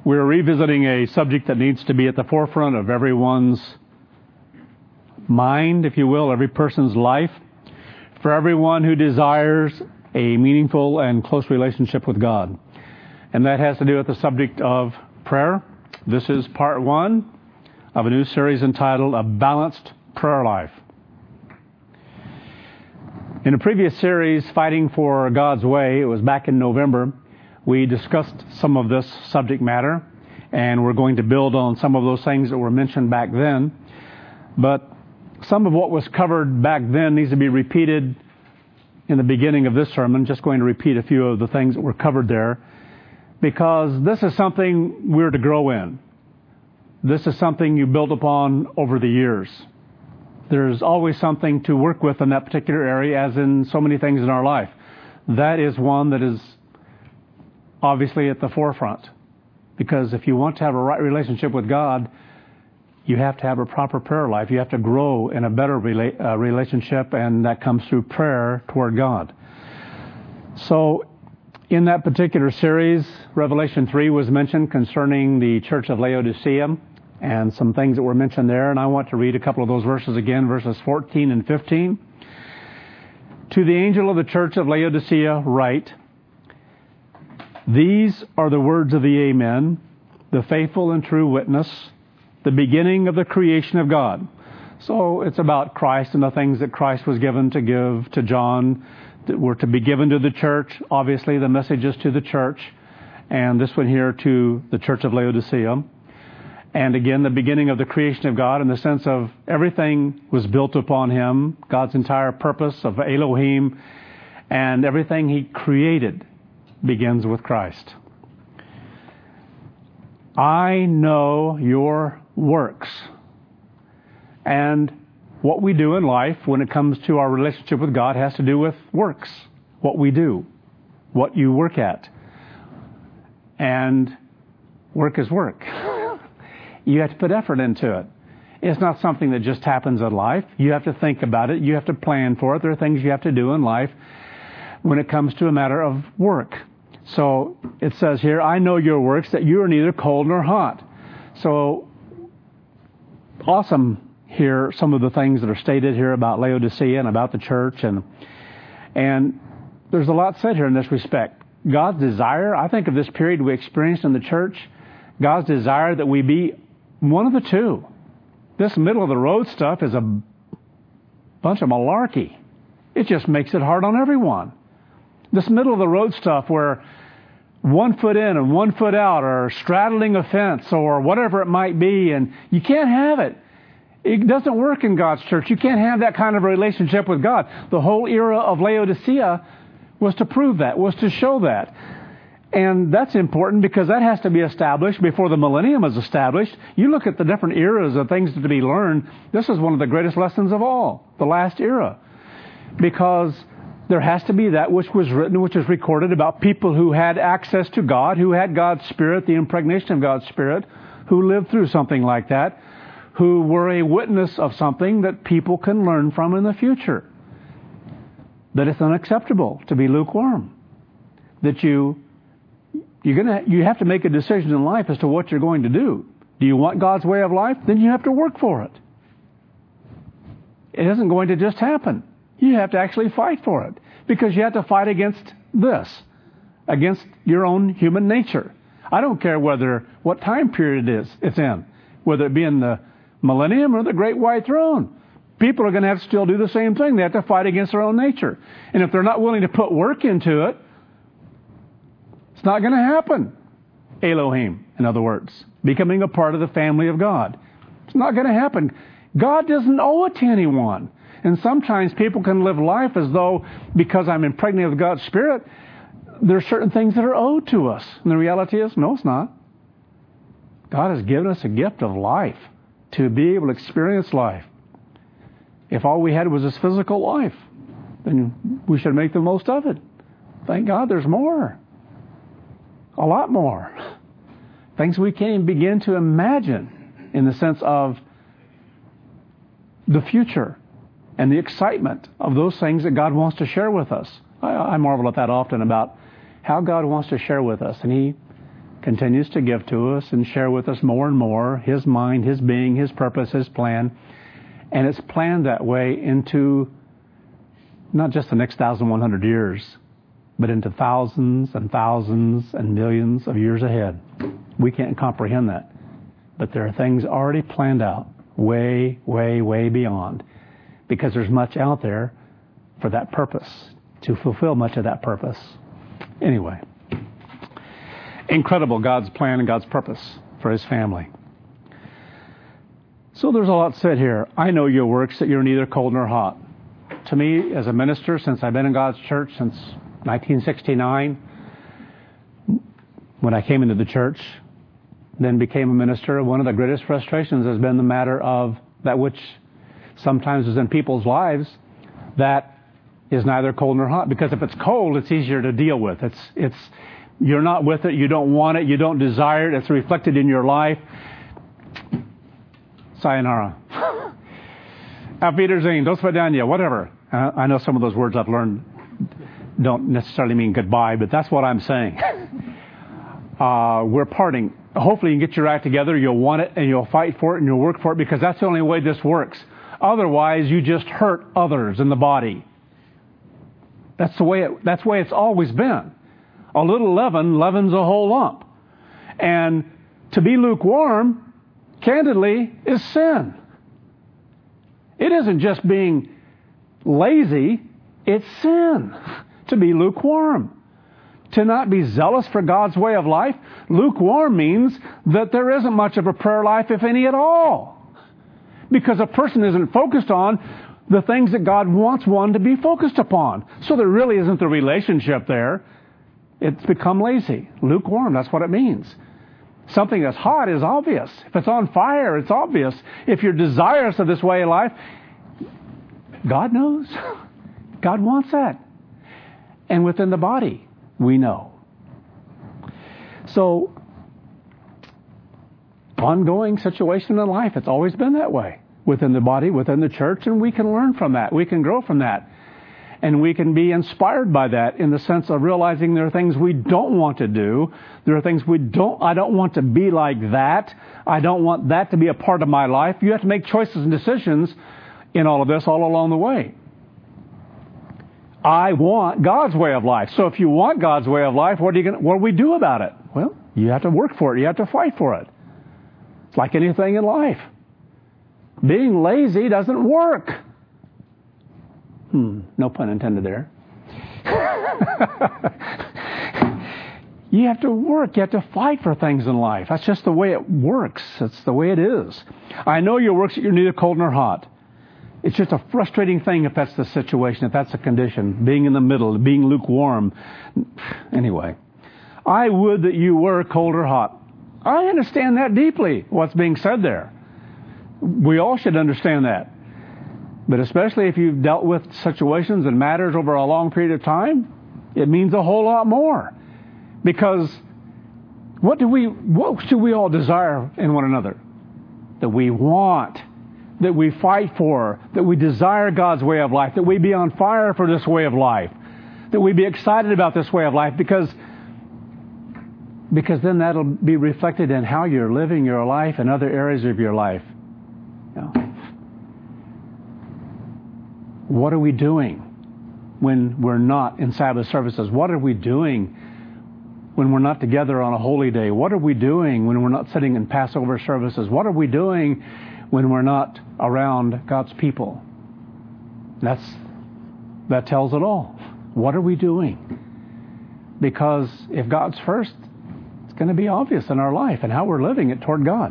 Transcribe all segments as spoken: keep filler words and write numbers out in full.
We're revisiting a subject that needs to be at the forefront of everyone's mind, if you will, every person's life, for everyone who desires a meaningful and close relationship with God. And that has to do with the subject of prayer. This is part one of a new series entitled A Balanced Prayer Life. In a previous series, Fighting for God's Way, it was back in November, we discussed some of this subject matter, and we're going to build on some of those things that were mentioned back then. But some of what was covered back then needs to be repeated in the beginning of this sermon. Just going to repeat a few of the things that were covered there, because this is something we're to grow in. This is something you build upon over the years. There's always something to work with in that particular area, as in so many things in our life. That is one that is obviously at the forefront. Because if you want to have a right relationship with God, you have to have a proper prayer life. You have to grow in a better rela- uh, relationship, and that comes through prayer toward God. So, in that particular series, Revelation three was mentioned concerning the church of Laodicea, and some things that were mentioned there, and I want to read a couple of those verses again, verses fourteen and fifteen. To the angel of the church of Laodicea write, these are the words of the Amen, the faithful and true witness, the beginning of the creation of God. So it's about Christ and the things that Christ was given to give to John that were to be given to the church. Obviously, the message is to the church, and this one here to the church of Laodicea. And again, the beginning of the creation of God in the sense of everything was built upon Him, God's entire purpose of Elohim, and everything He created begins with Christ. I know your works. And what we do in life when it comes to our relationship with God has to do with works. What we do. What you work at. And work is work. You have to put effort into it. It's not something that just happens in life. You have to think about it. You have to plan for it. There are things you have to do in life when it comes to a matter of work. So it says here, I know your works, that you are neither cold nor hot. So awesome here, some of the things that are stated here about Laodicea and about the church. And, and there's a lot said here in this respect. God's desire, I think of this period we experienced in the church, God's desire that we be one of the two. This middle of the road stuff is a bunch of malarkey. It just makes it hard on everyone. This middle of the road stuff where one foot in and one foot out, or straddling a fence, or whatever it might be, and you can't have it. It doesn't work in God's church. You can't have that kind of relationship with God. The whole era of Laodicea was to prove that, was to show that. And that's important because that has to be established before the millennium is established. You look at the different eras of things to be learned. This is one of the greatest lessons of all, the last era. Because there has to be that which was written, which is recorded about people who had access to God, who had God's Spirit, the impregnation of God's Spirit, who lived through something like that, who were a witness of something that people can learn from in the future. That it's unacceptable to be lukewarm. That you, you're gonna, you have to make a decision in life as to what you're going to do. Do you want God's way of life? Then you have to work for it. It isn't going to just happen. You have to actually fight for it, because you have to fight against this, against your own human nature. I don't care whether what time period it is it's in, whether it be in the millennium or the great white throne. People are going to have to still do the same thing. They have to fight against their own nature. And if they're not willing to put work into it, it's not going to happen. Elohim, in other words, becoming a part of the family of God. It's not going to happen. God doesn't owe it to anyone. And sometimes people can live life as though, because I'm impregnated with God's Spirit, there are certain things that are owed to us. And the reality is, no, it's not. God has given us a gift of life to be able to experience life. If all we had was this physical life, then we should make the most of it. Thank God there's more. A lot more. Things we can't even begin to imagine in the sense of the future and the excitement of those things that God wants to share with us. I, I marvel at that often about how God wants to share with us. And He continues to give to us and share with us more and more His mind, His being, His purpose, His plan. And it's planned that way into not just the next one thousand one hundred years, but into thousands and thousands and millions of years ahead. We can't comprehend that. But there are things already planned out way, way, way beyond, because there's much out there for that purpose, to fulfill much of that purpose. Anyway, incredible, God's plan and God's purpose for His family. So there's a lot said here. I know your works, that you're neither cold nor hot. To me, as a minister, since I've been in God's church since nineteen sixty-nine, when I came into the church, then became a minister, one of the greatest frustrations has been the matter of that which sometimes is in people's lives that is neither cold nor hot. Because if it's cold, it's easier to deal with. It's, it's, you're not with it, you don't want it, you don't desire it, it's reflected in your life. Sayonara. Auf Wiedersehen, dos vidania, whatever. Uh, I know some of those words I've learned don't necessarily mean goodbye, but that's what I'm saying. Uh, we're parting. Hopefully you can get your act together, you'll want it, and you'll fight for it, and you'll work for it, because that's the only way this works. Otherwise, you just hurt others in the body. That's the way it, that's the way it's always been. A little leaven leavens a whole lump. And to be lukewarm, candidly, is sin. It isn't just being lazy, it's sin to be lukewarm. To not be zealous for God's way of life. Lukewarm means that there isn't much of a prayer life, if any at all. Because a person isn't focused on the things that God wants one to be focused upon. So there really isn't the relationship there. It's become lazy. Lukewarm, that's what it means. Something that's hot is obvious. If it's on fire, it's obvious. If you're desirous of this way of life, God knows. God wants that. And within the body, we know. So, ongoing situation in life, it's always been that way. Within the body, within the church, and we can learn from that. We can grow from that. And we can be inspired by that in the sense of realizing there are things we don't want to do. There are things we don't, I don't want to be like that. I don't want that to be a part of my life. You have to make choices and decisions in all of this all along the way. I want God's way of life. So if you want God's way of life, what are you going? What do we do about it? Well, you have to work for it. You have to fight for it. It's like anything in life. Being lazy doesn't work. Hmm, no pun intended there. You have to work. You have to fight for things in life. That's just the way it works. That's the way it is. I know your works that you're neither cold nor hot. It's just a frustrating thing if that's the situation, if that's the condition, being in the middle, being lukewarm. Anyway, I would that you were cold or hot. I understand that deeply, what's being said there. We all should understand that. But especially if you've dealt with situations and matters over a long period of time, it means a whole lot more. Because what do we, what should we all desire in one another? That we want, that we fight for, that we desire God's way of life, that we be on fire for this way of life, that we be excited about this way of life, because because then that'll be reflected in how you're living your life and other areas of your life. You know, what are we doing when we're not in Sabbath services? What are we doing when we're not together on a holy day? What are we doing when we're not sitting in Passover services? What are we doing when we're not around God's people? That's, that tells it all. What are we doing? Because if God's first, it's going to be obvious in our life and how we're living it toward God.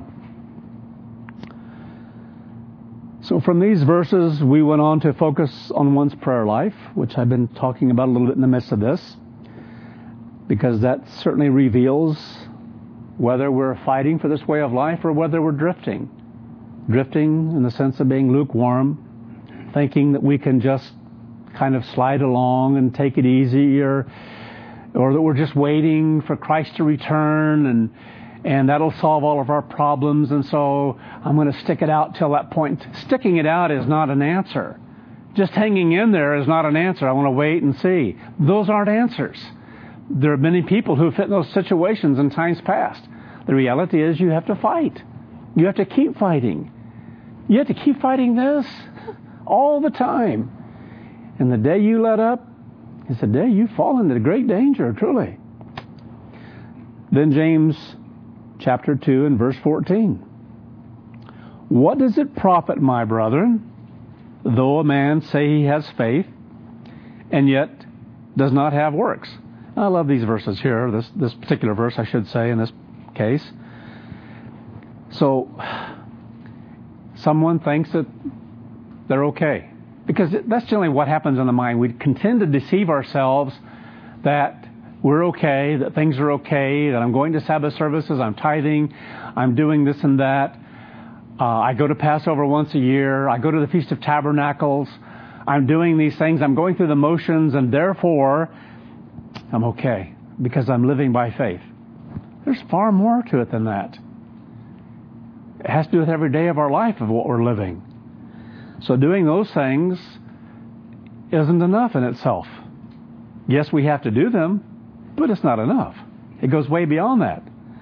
So from these verses, we went on to focus on one's prayer life, which I've been talking about a little bit in the midst of this, because that certainly reveals whether we're fighting for this way of life or whether we're drifting. Drifting in the sense of being lukewarm, thinking that we can just kind of slide along and take it easy, or or that we're just waiting for Christ to return and and that'll solve all of our problems, and so I'm going to stick it out till that point. Sticking it out is not an answer. Just hanging in there is not an answer. I want to wait and see. Those aren't answers. There are many people who fit in those situations in times past. The reality is you have to fight. You have to keep fighting. You have to keep fighting this all the time. And the day you let up is the day you fall into great danger, truly. Then James chapter two and verse fourteen. What does it profit, my brethren, though a man say he has faith, and yet does not have works? I love these verses here, this, this particular verse, I should say, in this case. So, someone thinks that they're okay. Because that's generally what happens in the mind. We tend to deceive ourselves that we're okay, that things are okay, that I'm going to Sabbath services, I'm tithing, I'm doing this and that. Uh, I go to Passover once a year. I go to the Feast of Tabernacles. I'm doing these things. I'm going through the motions, and therefore, I'm okay because I'm living by faith. There's far more to it than that. It has to do with every day of our life of what we're living. So doing those things isn't enough in itself. Yes, we have to do them, but it's not enough. It goes way beyond that.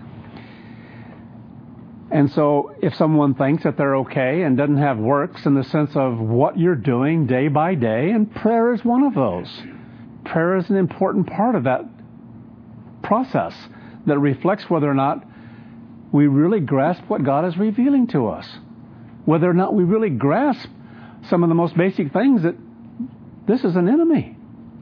And so if someone thinks that they're okay and doesn't have works in the sense of what you're doing day by day, and prayer is one of those. Prayer is an important part of that process that reflects whether or not we really grasp what God is revealing to us. Whether or not we really grasp some of the most basic things, that this is an enemy.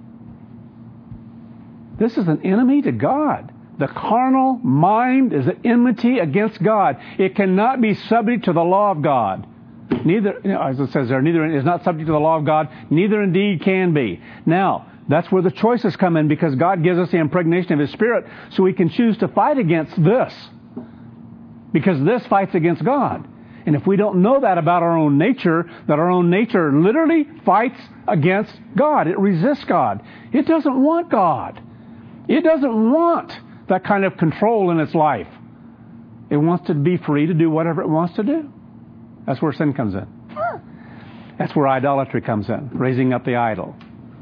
This is an enemy to God. The carnal mind is an enmity against God. It cannot be subject to the law of God. Neither, you know, as it says there, neither is not subject to the law of God, neither indeed can be. Now, that's where the choices come in, because God gives us the impregnation of His Spirit so we can choose to fight against this. Because this fights against God. And if we don't know that about our own nature, that our own nature literally fights against God. It resists God. It doesn't want God. It doesn't want that kind of control in its life. It wants to be free to do whatever it wants to do. That's where sin comes in. That's where idolatry comes in, raising up the idol.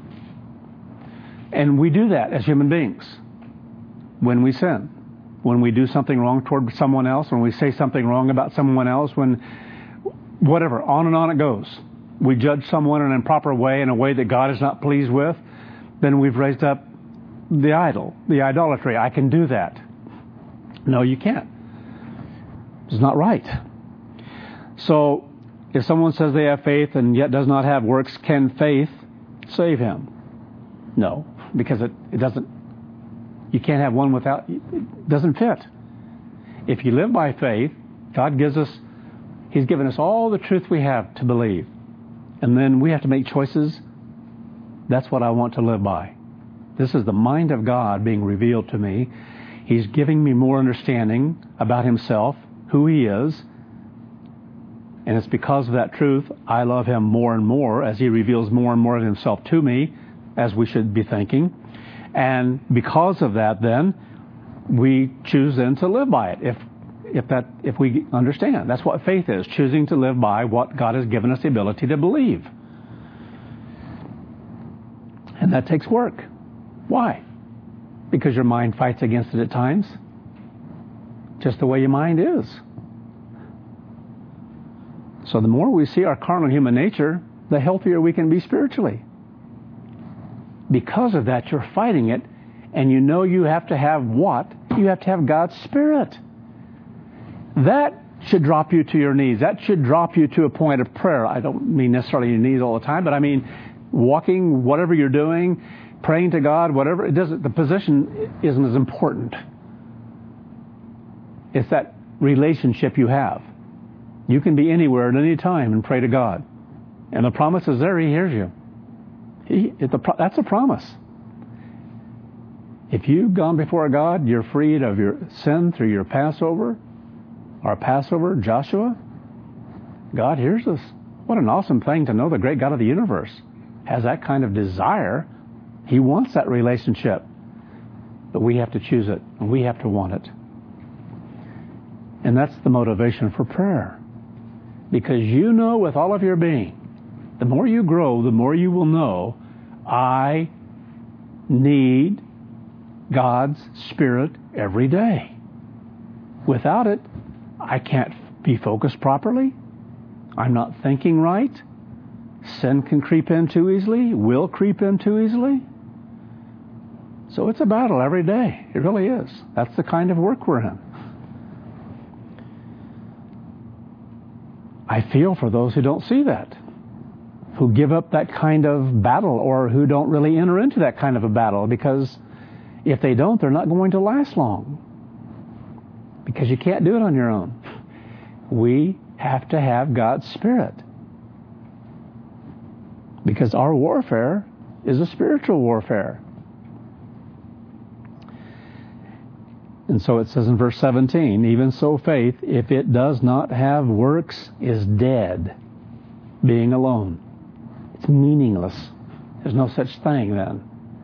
And we do that as human beings when we sin. When we do something wrong toward someone else, when we say something wrong about someone else, when whatever, on and on it goes. We judge someone in an improper way, in a way that God is not pleased with, then we've raised up the idol, the idolatry. I can do that. No, you can't. It's not right. So, if someone says they have faith and yet does not have works, can faith save him? No, because it, it doesn't. You can't have one without, it doesn't fit. If you live by faith, God gives us, He's given us all the truth we have to believe. And then we have to make choices. That's what I want to live by. This is the mind of God being revealed to me. He's giving me more understanding about Himself, who He is. And it's because of that truth I love Him more and more as He reveals more and more of Himself to me, as we should be thinking. And because of that, then, we choose then to live by it, if if that if we understand. That's what faith is, choosing to live by what God has given us the ability to believe. And that takes work. Why? Because your mind fights against it at times. Just the way your mind is. So the more we see our carnal human nature, the healthier we can be spiritually. Because of that, you're fighting it, and you know you have to have what? You have to have God's Spirit. That should drop you to your knees. That should drop you to a point of prayer. I don't mean necessarily your knees all the time, but I mean walking, whatever you're doing, praying to God, whatever. It doesn't. The position isn't as important. It's that relationship you have. You can be anywhere at any time and pray to God. And the promise is there. He hears you. He, it, the, that's a promise. If you've gone before God, you're freed of your sin through your Passover, our Passover, Joshua. God hears us. What an awesome thing to know the great God of the universe has that kind of desire. He wants that relationship. But we have to choose it, and we have to want it. And that's the motivation for prayer. Because you know with all of your being, the more you grow, the more you will know, I need God's Spirit every day. Without it, I can't be focused properly. I'm not thinking right. Sin can creep in too easily. Will creep in too easily. So it's a battle every day. It really is. That's the kind of work we're in. I feel for those who don't see that, who give up that kind of battle, or who don't really enter into that kind of a battle, because if they don't, they're not going to last long. Because you can't do it on your own. We have to have God's Spirit. Because our warfare is a spiritual warfare. And so it says in verse seventeen, even so faith, if it does not have works, is dead, being alone. It's meaningless. There's no such thing then.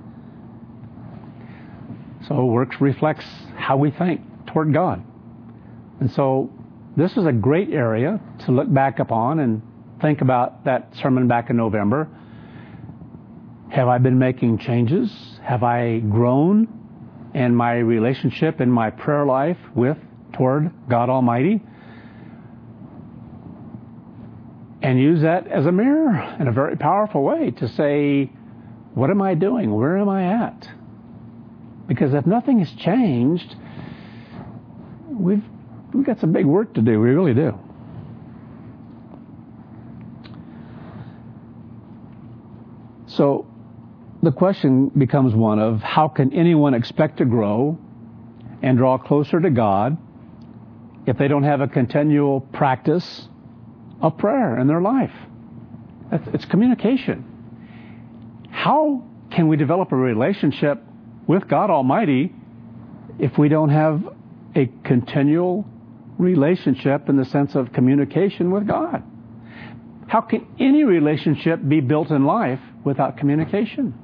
So works reflects how we think toward God. And so this is a great area to look back upon and think about that sermon back in November. Have I been making changes? Have I grown in my relationship, in my prayer life with, toward God Almighty? And use that as a mirror in a very powerful way to say, what am I doing? Where am I at? Because if nothing has changed, we've, we've got some big work to do. We really do. So the question becomes one of, how can anyone expect to grow and draw closer to God if they don't have a continual practice of prayer in their life? It's communication. How can we develop a relationship with God Almighty if we don't have a continual relationship in the sense of communication with God? How can any relationship be built in life without communication?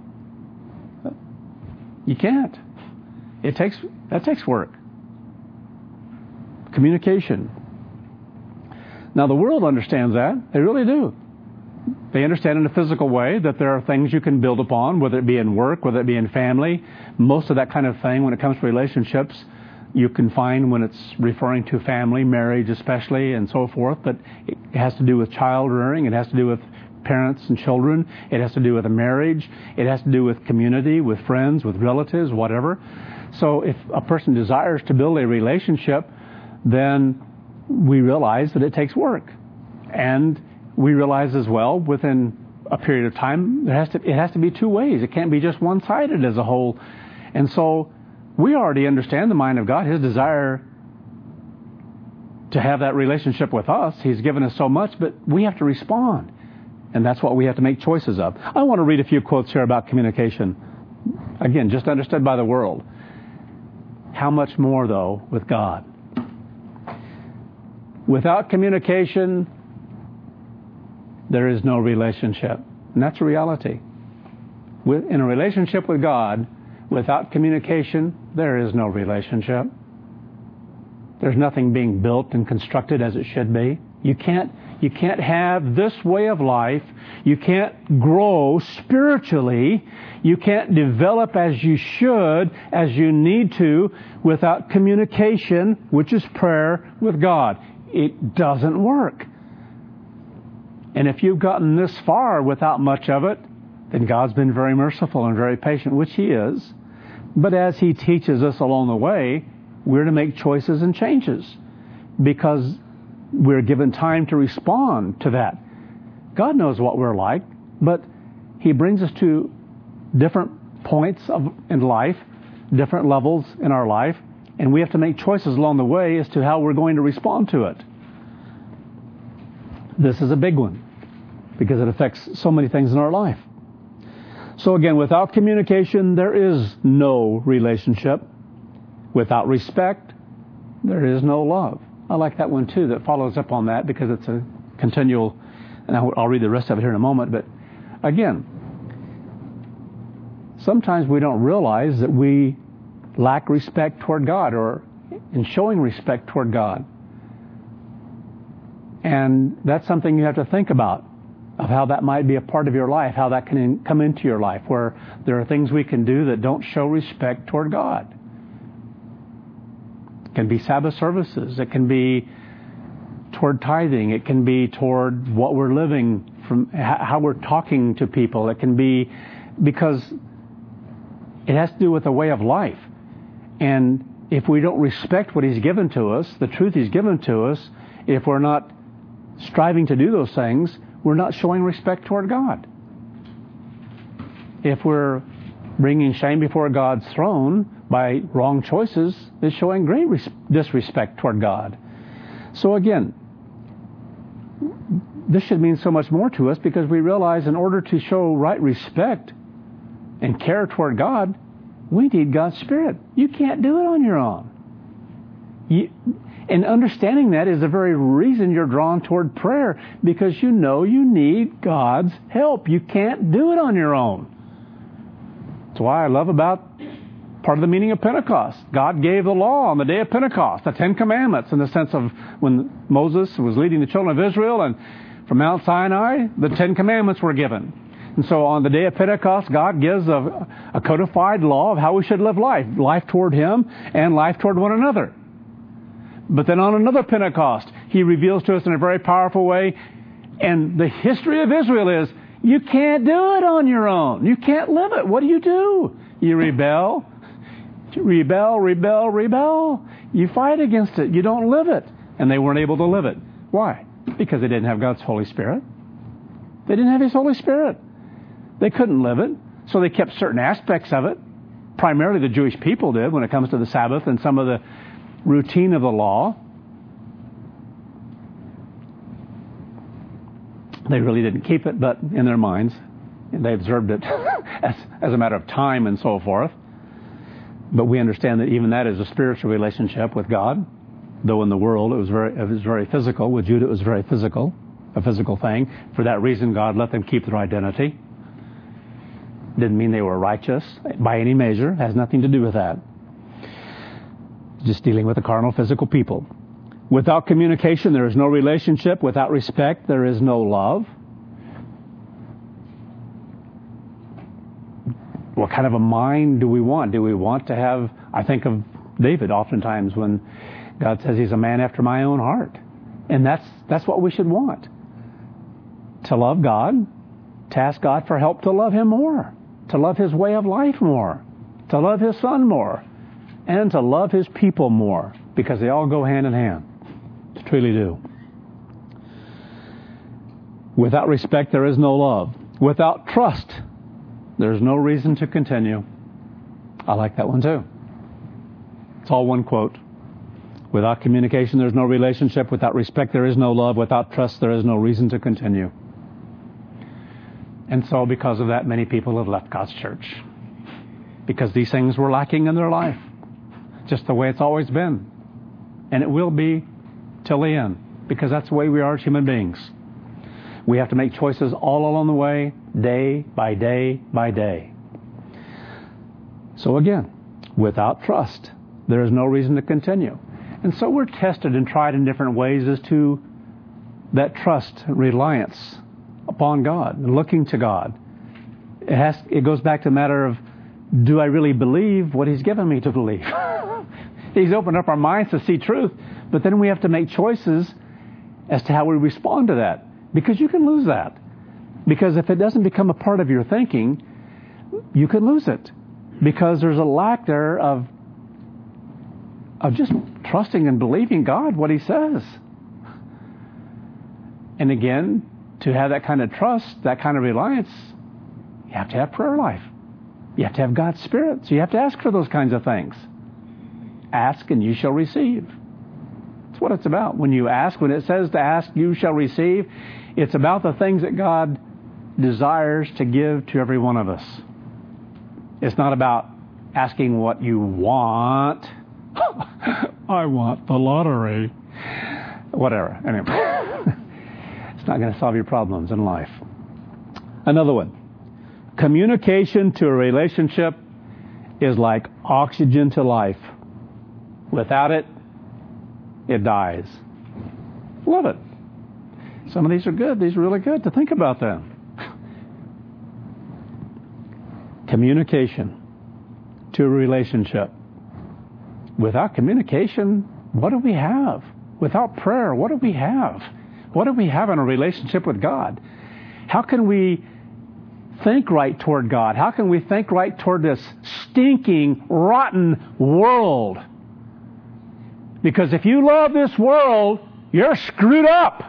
You can't. It takes, that takes work. Communication. Now the world understands that. They really do. They understand in a physical way that there are things you can build upon, whether it be in work, whether it be in family. Most of that kind of thing when it comes to relationships, you can find when it's referring to family, marriage especially, and so forth. But it has to do with child rearing. It has to do with parents and children. It has to do with a marriage. It has to do with community, with friends, with relatives, whatever. So if a person desires to build a relationship, then we realize that it takes work. And we realize as well, within a period of time, there has to, it has to be two ways. It can't be just one-sided as a whole. And so we already understand the mind of God, His desire to have that relationship with us. He's given us so much, but we have to respond. And that's what we have to make choices of. I want to read a few quotes here about communication. Again, just understood by the world. How much more, though, with God? Without communication, there is no relationship. And that's a reality. With, in a relationship with God, without communication, there is no relationship. There's nothing being built and constructed as it should be. You can't, you can't have this way of life. You can't grow spiritually. You can't develop as you should, as you need to, without communication, which is prayer with God. It doesn't work. And if you've gotten this far without much of it, then God's been very merciful and very patient, which He is. But as He teaches us along the way, we're to make choices and changes because we're given time to respond to that. God knows what we're like, but He brings us to different points of, in life, different levels in our life, and we have to make choices along the way as to how we're going to respond to it. This is a big one because it affects so many things in our life. So again, without communication, there is no relationship. Without respect, there is no love. I like that one too that follows up on that because it's a continual, and I'll read the rest of it here in a moment. But again, sometimes we don't realize that we lack respect toward God or in showing respect toward God. And that's something you have to think about. of how that might be a part of your life, how that can in, come into your life, where there are things we can do that don't show respect toward God. It can be Sabbath services. It can be toward tithing. It can be toward what we're living, from how we're talking to people. It can be because it has to do with a way of life. And if we don't respect what He's given to us, the truth He's given to us, if we're not striving to do those things, we're not showing respect toward God. If we're bringing shame before God's throne by wrong choices, it's showing great res- disrespect toward God. So again, this should mean so much more to us, because we realize in order to show right respect and care toward God, we need God's Spirit. You can't do it on your own. You, and understanding that is the very reason you're drawn toward prayer, because you know you need God's help. You can't do it on your own. That's why I love about part of the meaning of Pentecost. God gave the law on the day of Pentecost, the Ten Commandments, in the sense of when Moses was leading the children of Israel, and from Mount Sinai, the Ten Commandments were given. And so on the day of Pentecost, God gives a, a codified law of how we should live life, life toward Him and life toward one another. But then on another Pentecost, He reveals to us in a very powerful way, and the history of Israel is, you can't do it on your own. You can't live it. What do you do? You rebel. Rebel, rebel, rebel. You fight against it. You don't live it. And they weren't able to live it. Why? Because they didn't have God's Holy Spirit. They didn't have His Holy Spirit. They couldn't live it. So they kept certain aspects of it. Primarily the Jewish people did when it comes to the Sabbath and some of the routine of the law. They really didn't keep it, but in their minds, they observed it as, as a matter of time and so forth. But we understand that even that is a spiritual relationship with God, though in the world it was very it was very physical. With Judah it was very physical, a physical thing. For that reason, God let them keep their identity. Didn't mean they were righteous by any measure. It has nothing to do with that. Just dealing with a carnal, physical people. Without communication, there is no relationship. Without respect, there is no love. What kind of a mind do we want? Do we want to have, I think of David oftentimes when God says he's a man after my own heart. And that's that's what we should want. To love God, to ask God for help to love Him more, to love His way of life more, to love His Son more, and to love His people more, because they all go hand in hand. They truly do. Without respect, there is no love. Without trust, there's no reason to continue. I like that one too. It's all one quote. Without communication, there's no relationship. Without respect, there is no love. Without trust, there is no reason to continue. And so because of that, many people have left God's church. Because these things were lacking in their life. Just the way it's always been. And it will be till the end. Because that's the way we are as human beings. We have to make choices all along the way, day by day by day. So again, without trust, there is no reason to continue. And so we're tested and tried in different ways as to that trust, reliance upon God, and looking to God. It has. It goes back to the matter of, do I really believe what He's given me to believe? He's opened up our minds to see truth, but then we have to make choices as to how we respond to that. Because you can lose that. Because if it doesn't become a part of your thinking, you can lose it. Because there's a lack there of of just trusting and believing God, what He says. And again, to have that kind of trust, that kind of reliance, you have to have prayer life. You have to have God's Spirit. So you have to ask for those kinds of things. Ask and you shall receive. That's what it's about. When you ask, when it says to ask, you shall receive, it's about the things that God desires to give to every one of us. It's not about asking what you want. I want the lottery. Whatever. Anyway. It's not going to solve your problems in life. Another one. Communication to a relationship is like oxygen to life. Without it, it dies. Love it. Some of these are good. These are really good to think about them. Communication to a relationship. Without communication, what do we have? Without prayer, what do we have? What do we have in a relationship with God? How can we think right toward God? How can we think right toward this stinking, rotten world? Because if you love this world, you're screwed up.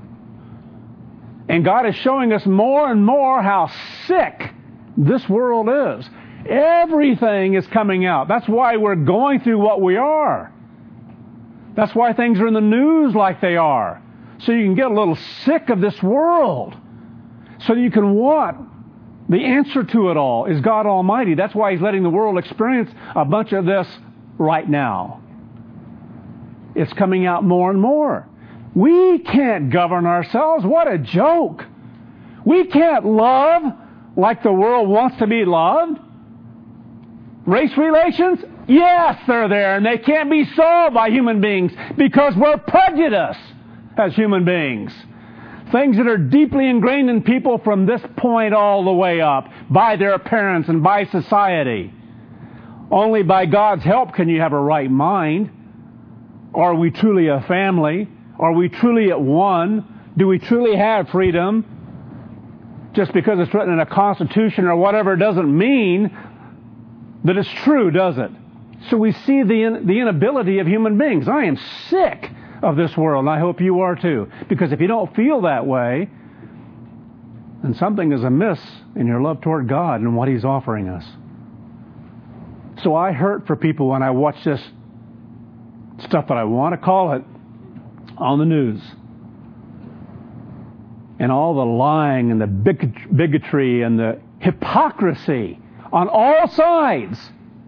And God is showing us more and more how sick this world is. Everything is coming out. That's why we're going through what we are. That's why things are in the news like they are. So you can get a little sick of this world. So you can want the answer to it all is God Almighty. That's why He's letting the world experience a bunch of this right now. It's coming out more and more. We can't govern ourselves. What a joke. We can't love like the world wants to be loved. Race relations? Yes, they're there, and they can't be solved by human beings because we're prejudiced as human beings. Things that are deeply ingrained in people from this point all the way up, by their parents and by society. Only by God's help can you have a right mind. Are we truly a family? Are we truly at one? Do we truly have freedom? Just because it's written in a constitution or whatever doesn't mean that it's true, does it? So we see the, in, the inability of human beings. I am sick of this world, and I hope you are too. Because if you don't feel that way, then something is amiss in your love toward God and what He's offering us. So I hurt for people when I watch this stuff that I want to call it on the news. And all the lying and the bigotry and the hypocrisy on all sides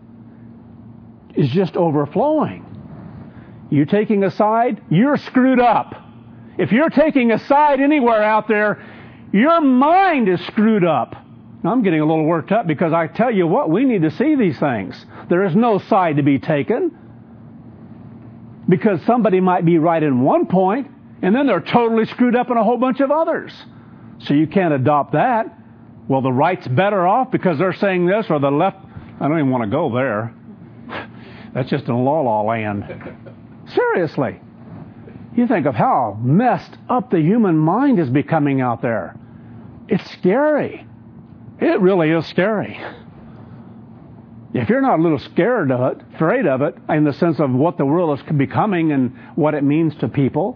is just overflowing. You taking a side, you're screwed up. If you're taking a side anywhere out there, your mind is screwed up. Now, I'm getting a little worked up because I tell you what, we need to see these things. There is no side to be taken because somebody might be right in one point and then they're totally screwed up in a whole bunch of others. So you can't adopt that. Well, the right's better off because they're saying this, or the left, I don't even want to go there. That's just in la-la land. Seriously. You think of how messed up the human mind is becoming out there. It's scary. It really is scary. If you're not a little scared of it, afraid of it, in the sense of what the world is becoming and what it means to people,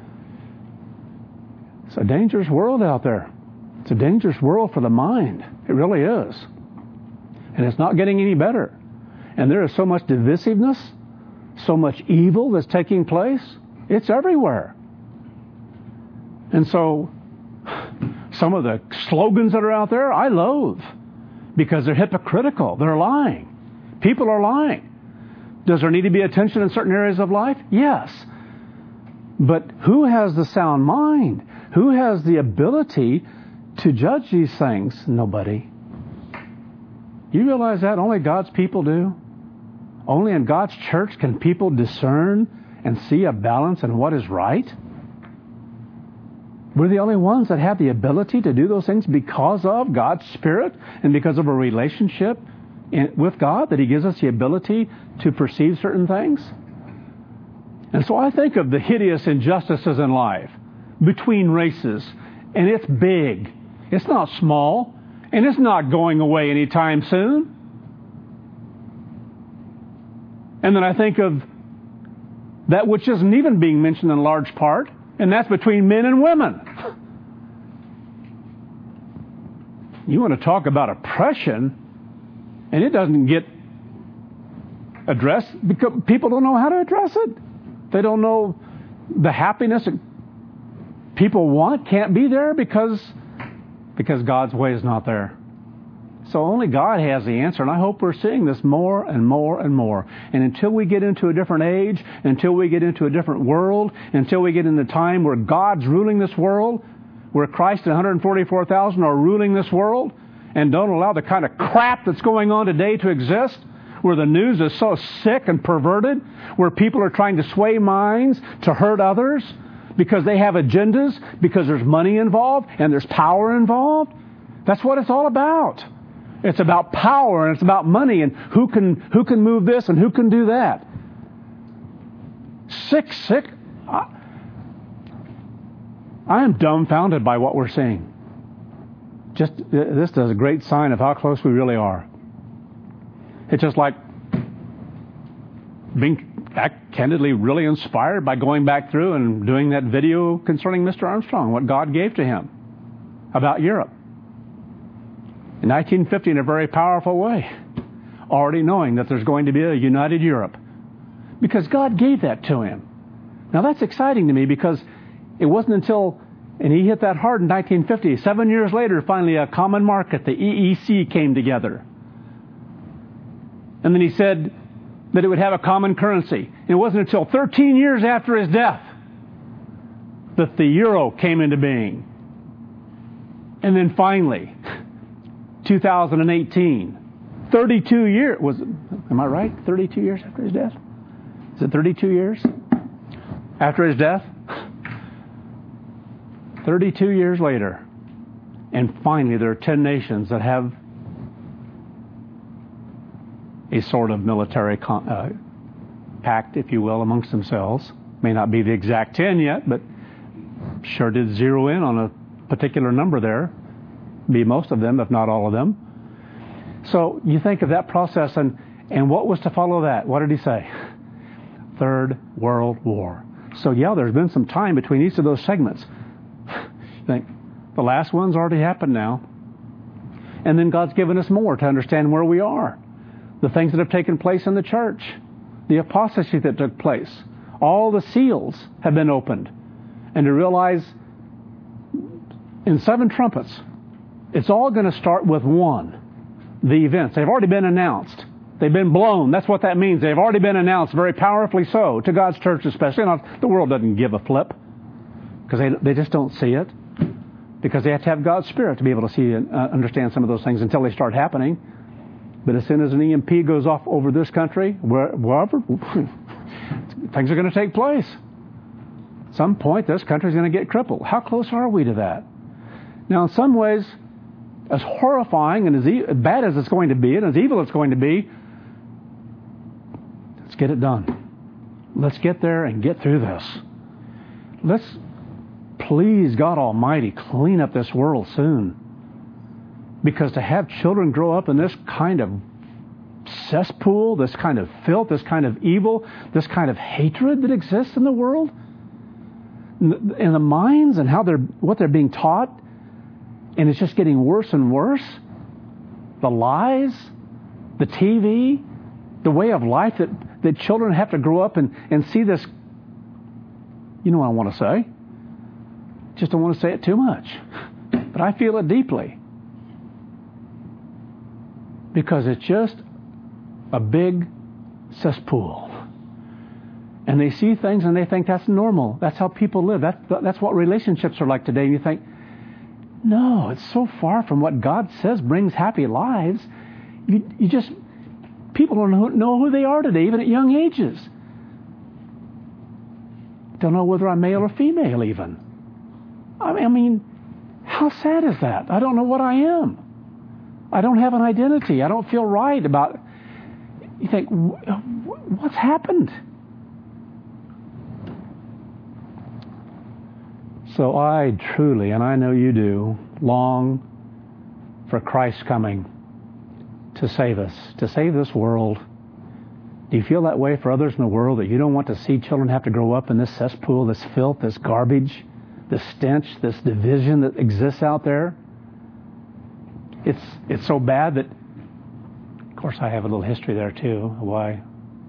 it's a dangerous world out there. It's a dangerous world for the mind. It really is. And it's not getting any better. And there is so much divisiveness, so much evil that's taking place. It's everywhere. And so, some of the slogans that are out there, I loathe. Because they're hypocritical. They're lying. People are lying. Does there need to be attention in certain areas of life? Yes. But who has the sound mind? Who has the ability to judge these things? Nobody. You realize that only God's people do? Only in God's church can people discern and see a balance in what is right? We're the only ones that have the ability to do those things because of God's Spirit and because of a relationship in, with God, that He gives us the ability to perceive certain things. And so I think of the hideous injustices in life between races, and it's big. It's not small, and it's not going away anytime soon. And then I think of that which isn't even being mentioned in large part, and that's between men and women. You want to talk about oppression, and it doesn't get addressed because people don't know how to address it. They don't know the happiness that people want can't be there because, because God's way is not there. So only God has the answer, and I hope we're seeing this more and more and more. And until we get into a different age, until we get into a different world, until we get into time where God's ruling this world, where Christ and one hundred forty-four thousand are ruling this world, and don't allow the kind of crap that's going on today to exist, where the news is so sick and perverted, where people are trying to sway minds to hurt others, because they have agendas, because there's money involved and there's power involved. That's what it's all about. It's about power and it's about money and who can who can move this and who can do that. Sick, sick. I, I am dumbfounded by what we're seeing. Just this is a great sign of how close we really are. It's just like being candidly really inspired by going back through and doing that video concerning Mister Armstrong, what God gave to him about Europe. In nineteen fifty, in a very powerful way, already knowing that there's going to be a united Europe. Because God gave that to him. Now that's exciting to me because it wasn't until, and he hit that hard in nineteen fifty, seven years later, finally a common market, the E E C, came together. And then he said that it would have a common currency. And it wasn't until thirteen years after his death that the euro came into being. And then finally, two thousand eighteen, thirty-two years, was it, am I right? thirty-two years after his death? Is it thirty-two years after his death? thirty-two years later. And finally, there are ten nations that have a sort of military con- uh, pact, if you will, amongst themselves. May not be the exact ten yet, but sure did zero in on a particular number there. Be most of them, if not all of them. So you think of that process, and, and what was to follow that? What did he say? Third World War. So yeah, there's been some time between each of those segments. You think, the last one's already happened now. And then God's given us more to understand where we are. The things that have taken place in the church. The apostasy that took place. All the seals have been opened. And to realize in seven trumpets, it's all going to start with one. The events. They've already been announced. They've been blown. That's what that means. They've already been announced, very powerfully so, to God's church especially. Not, the world doesn't give a flip because they, they just don't see it. Because they have to have God's Spirit to be able to see and uh, understand some of those things until they start happening. But as soon as an E M P goes off over this country, where, wherever, things are going to take place. At some point, this country's going to get crippled. How close are we to that? Now, in some ways, as horrifying and as e- bad as it's going to be, and as evil it's going to be, let's get it done. Let's get there and get through this. Let's, please, God Almighty, clean up this world soon. Because to have children grow up in this kind of cesspool, this kind of filth, this kind of evil, this kind of hatred that exists in the world, in the minds and how they're, what they're being taught, and it's just getting worse and worse. The lies, the T V, the way of life that, that children have to grow up and, and see this. You know what I want to say. Just don't want to say it too much. But I feel it deeply. Because it's just a big cesspool. And they see things and they think that's normal. That's how people live. That's, that's what relationships are like today. And you think, no, it's so far from what God says brings happy lives. You, you just, people don't know, know who they are today, even at young ages. Don't know whether I'm male or female even. I mean, I mean, how sad is that? I don't know what I am. I don't have an identity. I don't feel right about... You think, what's happened? So I truly, and I know you do, long for Christ's coming to save us, to save this world. Do you feel that way for others in the world, that you don't want to see children have to grow up in this cesspool, this filth, this garbage, this stench, this division that exists out there? It's it's so bad that, of course, I have a little history there too, why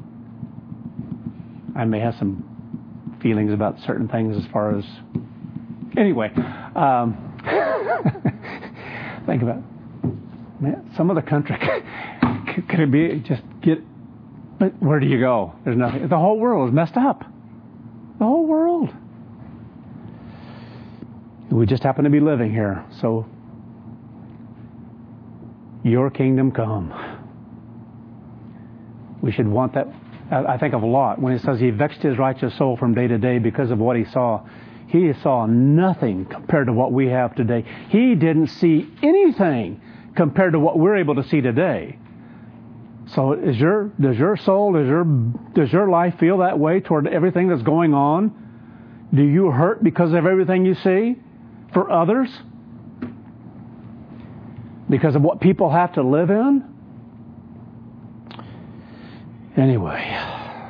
I may have some feelings about certain things as far as... Anyway, um, think about it. Man, some other country, could it be just get... But where do you go? There's nothing. The whole world is messed up. The whole world. We just happen to be living here, so... Your kingdom come. We should want that. I think of Lot when it says he vexed his righteous soul from day to day because of what he saw. He saw nothing compared to what we have today. He didn't see anything compared to what we're able to see today. So is your, does your soul, does your, does your life feel that way toward everything that's going on? Do you hurt because of everything you see for others? Because of what people have to live in? Anyway.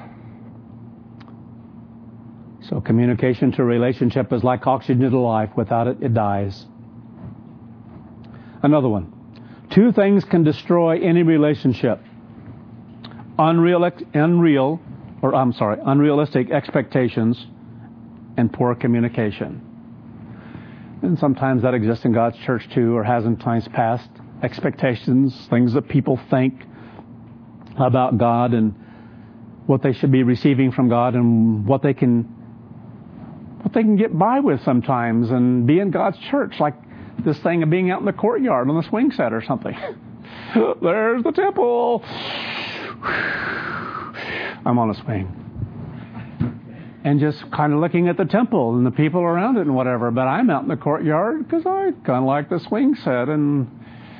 So communication to a relationship is like oxygen to life. Without it, it dies. Another one. Two things can destroy any relationship. Unreal, unreal, or I'm sorry, unrealistic expectations and poor communication. And sometimes that exists in God's church too, or has in times past. Expectations, things that people think about God and what they should be receiving from God and what they can what they can get by with sometimes and be in God's church, like this thing of being out in the courtyard on the swing set or something. There's the temple. I'm on a swing. And just kind of looking at the temple and the people around it and whatever. But I'm out in the courtyard because I kind of like the swing set. And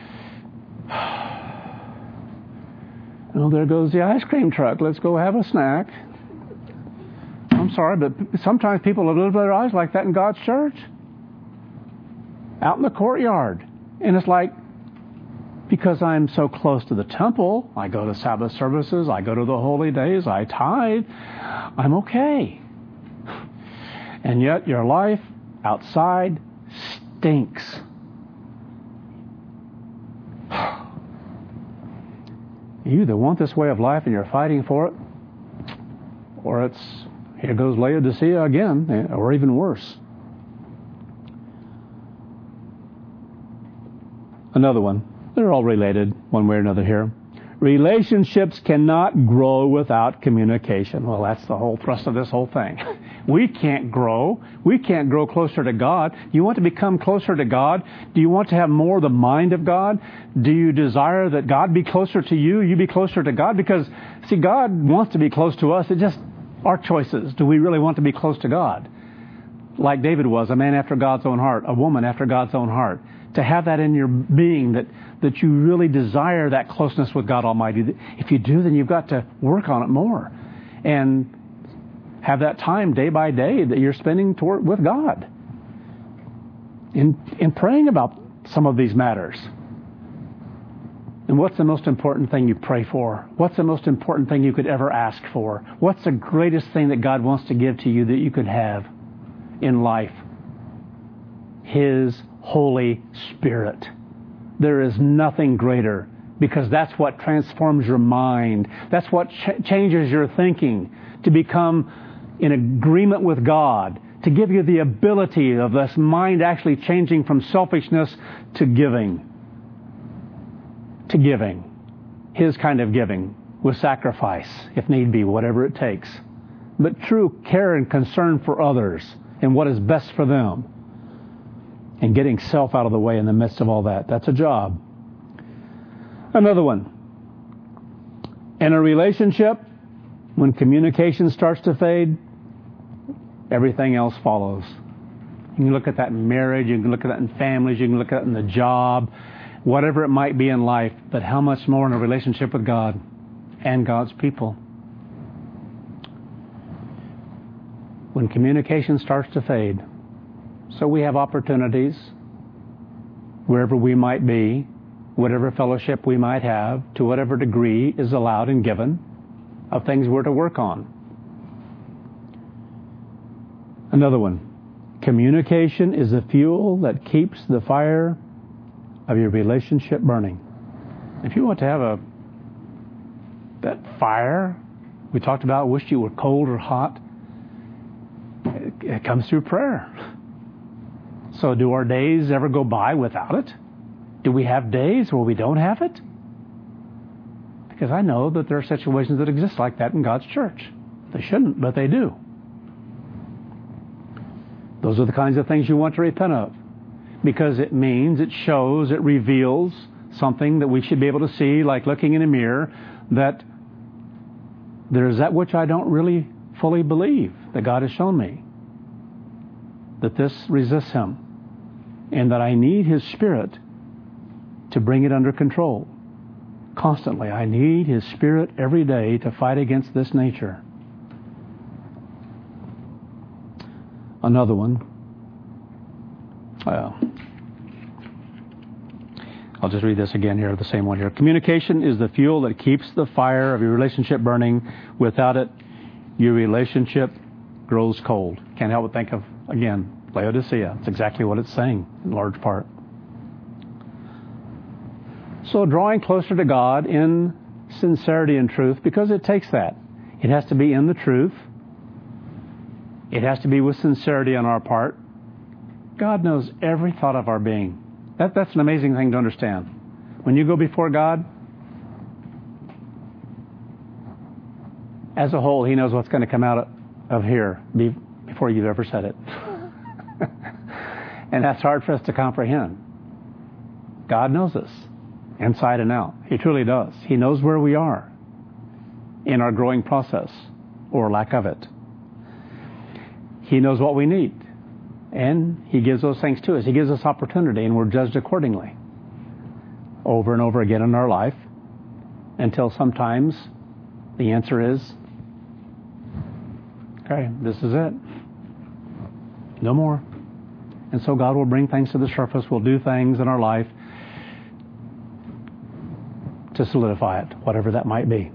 oh, there goes the ice cream truck. Let's go have a snack. I'm sorry, but sometimes people have lived their lives like that in God's church. Out in the courtyard. And it's like, because I'm so close to the temple, I go to Sabbath services, I go to the holy days, I tithe, I'm okay. And yet your life outside stinks. You either want this way of life and you're fighting for it, or it's, here goes Laodicea again, or even worse. Another one. They're all related one way or another here. Relationships cannot grow without communication. Well, that's the whole thrust of this whole thing. We can't grow. We can't grow closer to God. Do you want to become closer to God? Do you want to have more of the mind of God? Do you desire that God be closer to you, you be closer to God? Because, see, God wants to be close to us. It just, our choices. Do we really want to be close to God? Like David was, a man after God's own heart, a woman after God's own heart. To have that in your being, that, that you really desire that closeness with God Almighty. If you do, then you've got to work on it more. And have that time day by day that you're spending toward, with God. In, in praying about some of these matters. And what's the most important thing you pray for? What's the most important thing you could ever ask for? What's the greatest thing that God wants to give to you that you could have in life? His Holy Spirit. There is nothing greater, because that's what transforms your mind. That's what ch- changes your thinking to become in agreement with God, to give you the ability of this mind actually changing from selfishness to giving. To giving. His kind of giving, with sacrifice, if need be, whatever it takes. But true care and concern for others and what is best for them. And getting self out of the way in the midst of all that. That's a job. Another one. In a relationship, when communication starts to fade, everything else follows. You can look at that in marriage, you can look at that in families, you can look at that in the job, whatever it might be in life, but how much more in a relationship with God and God's people. When communication starts to fade, so we have opportunities wherever we might be, whatever fellowship we might have, to whatever degree is allowed and given, of things we're to work on. Another one. Communication is the fuel that keeps the fire of your relationship burning. If you want to have a that fire we talked about, wished you were cold or hot, it, it comes through prayer. So do our days ever go by without it? Do we have days where we don't have it? Because I know that there are situations that exist like that in God's church. They shouldn't, but they do. Those are the kinds of things you want to repent of. Because it means, it shows, it reveals something that we should be able to see, like looking in a mirror, that there is that which I don't really fully believe that God has shown me. that this resists him, and that I need His Spirit to bring it under control. Constantly, I need His Spirit every day to fight against this nature. Another one. Well, I'll just read this again here, the same one here. Communication is the fuel that keeps the fire of your relationship burning. Without it, your relationship grows cold. Can't help but think of, again, Laodicea. It's exactly what it's saying in large part. So drawing closer to God in sincerity and truth, because it takes that. It has to be in the truth. It has to be with sincerity on our part. God knows every thought of our being. That, that's an amazing thing to understand. When you go before God, as a whole, He knows what's going to come out of here before you've ever said it. And that's hard for us to comprehend. God knows us inside and out. He truly does. He knows where we are in our growing process or lack of it. He knows what we need. And He gives those things to us. He gives us opportunity, and we're judged accordingly over and over again in our life until sometimes the answer is, okay, this is it. No more. And so God will bring things to the surface. We'll do things in our life to solidify it, whatever that might be.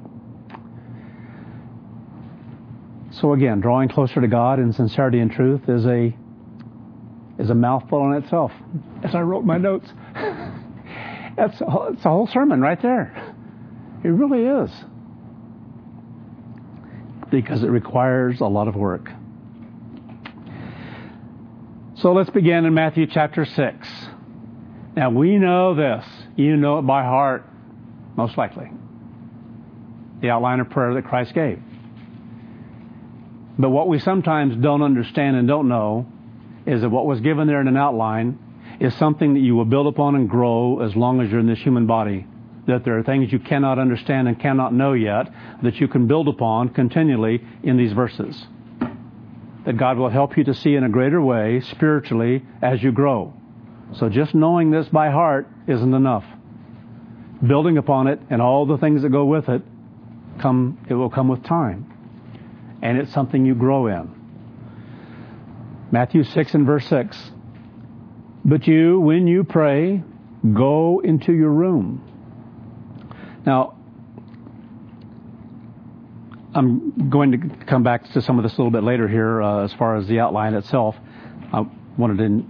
So again, drawing closer to God in sincerity and truth is a is a mouthful in itself. As I wrote my notes, that's a, it's a whole sermon right there. It really is. Because it requires a lot of work. So let's begin in Matthew chapter six. Now we know this. You know it by heart, most likely. The outline of prayer that Christ gave. But what we sometimes don't understand and don't know is that what was given there in an outline is something that you will build upon and grow as long as you're in this human body. That there are things you cannot understand and cannot know yet that you can build upon continually in these verses. That God will help you to see in a greater way spiritually as you grow. So just knowing this by heart isn't enough. Building upon it and all the things that go with it, come it will come with time. And it's something you grow in. Matthew six and verse six. But you, when you pray, go into your room. Now, I'm going to come back to some of this a little bit later here uh, as far as the outline itself. I wanted to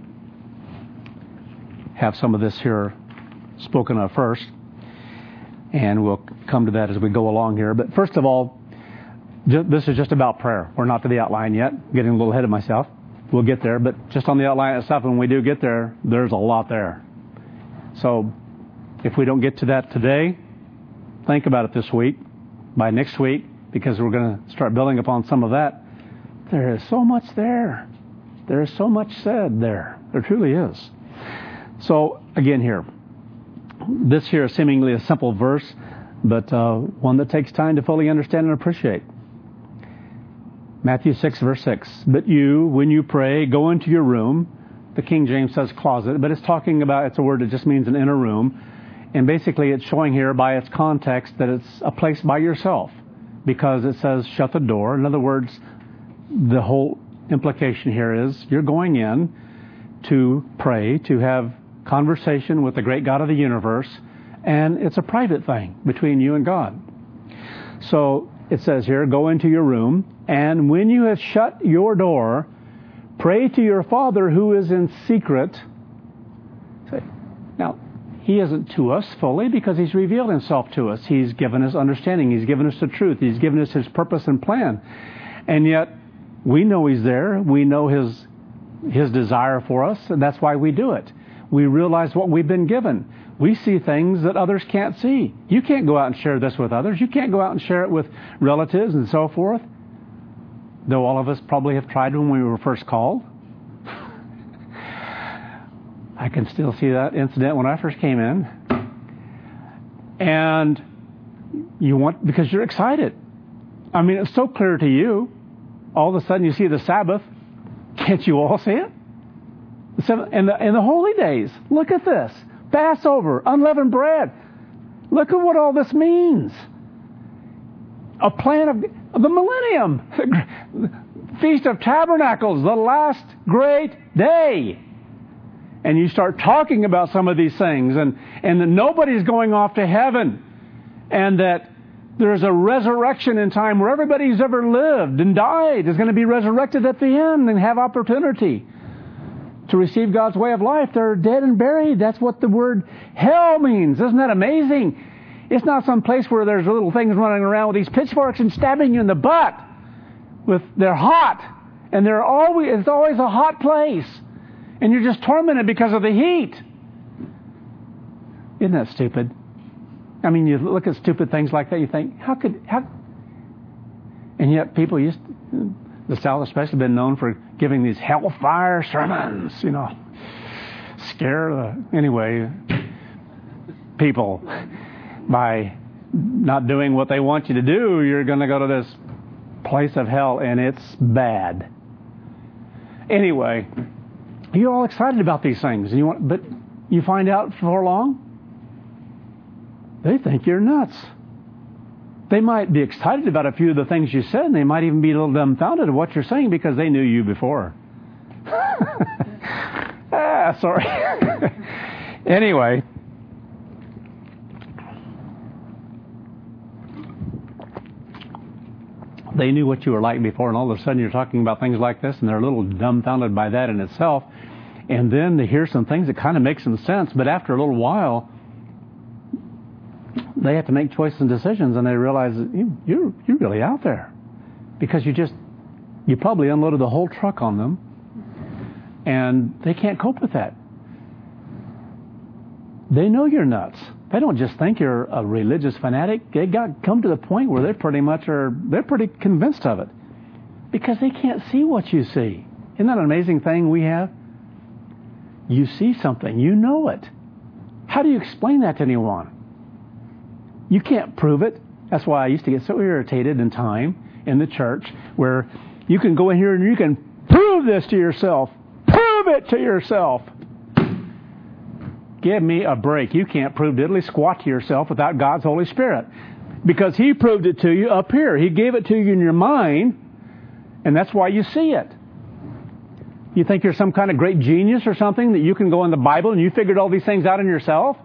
have some of this here spoken of first, and we'll come to that as we go along here. But first of all, this is just about prayer. We're not to the outline yet. I'm getting a little ahead of myself. We'll get there, but just on the outline itself, when we do get there, there's a lot there. So if we don't get to that today, think about it this week, by next week, because we're going to start building upon some of that. There is so much there. There is so much said there. There truly is. So again here, this here is seemingly a simple verse, but uh, one that takes time to fully understand and appreciate. Matthew six, verse six. But you, when you pray, go into your room. The King James says closet, but it's talking about, it's a word that just means an inner room. And basically it's showing here by its context that it's a place by yourself. Because it says shut the door. In other words, the whole implication here is you're going in to pray, to have conversation with the great God of the universe, and it's a private thing between you and God. So it says here, go into your room, and when you have shut your door, pray to your Father who is in secret. Now, He isn't to us fully because He's revealed Himself to us. He's given us understanding. He's given us the truth. He's given us His purpose and plan. And yet, we know He's there. We know His His desire for us, and that's why we do it. We realize what we've been given. We see things that others can't see. You can't go out and share this with others. You can't go out and share it with relatives and so forth. Though all of us probably have tried when we were first called. I can still see that incident when I first came in. And you want, because you're excited. I mean, it's so clear to you. All of a sudden you see the Sabbath. Can't you all see it? And the, and the holy days. Look at this. Passover, unleavened bread. Look at what all this means. A plan of, of the millennium. Feast of Tabernacles, the last great day. And you start talking about some of these things, and, and that nobody's going off to heaven, and that there's a resurrection in time where everybody who's ever lived and died is going to be resurrected at the end and have opportunity to receive God's way of life. They're dead and buried. That's what the word hell means. Isn't that amazing? It's not some place where there's little things running around with these pitchforks and stabbing you in the butt. With they're hot, and they're always it's always a hot place, and you're just tormented because of the heat. Isn't that stupid? I mean, you look at stupid things like that, you think, how could how? And yet, people used the South especially been known for giving these hellfire sermons, you know, scare the anyway people by not doing what they want you to do. You're going to go to this place of hell, and it's bad. Anyway, you're all excited about these things, and you want, but you find out before long, they think you're nuts. They might be excited about a few of the things you said, and they might even be a little dumbfounded at what you're saying because they knew you before. ah, sorry. Anyway. They knew what you were like before, and all of a sudden you're talking about things like this, and they're a little dumbfounded by that in itself. And then they hear some things that kind of make some sense, but after a little while, they have to make choices and decisions, and they realize that you, you're you're really out there because you just you probably unloaded the whole truck on them, and they can't cope with that. They know you're nuts. They don't just think you're a religious fanatic. They got come to the point where they pretty much are, they're pretty convinced of it. Because they can't see what you see. Isn't that an amazing thing we have? You see something. You know it. How do you explain that to anyone? You can't prove it. That's why I used to get so irritated in time in the church where you can go in here and you can prove this to yourself. Prove it to yourself. Give me a break. You can't prove diddly squat to yourself without God's Holy Spirit. Because He proved it to you up here. He gave it to you in your mind, and that's why you see it. You think you're some kind of great genius or something, that you can go in the Bible and you figured all these things out in yourself?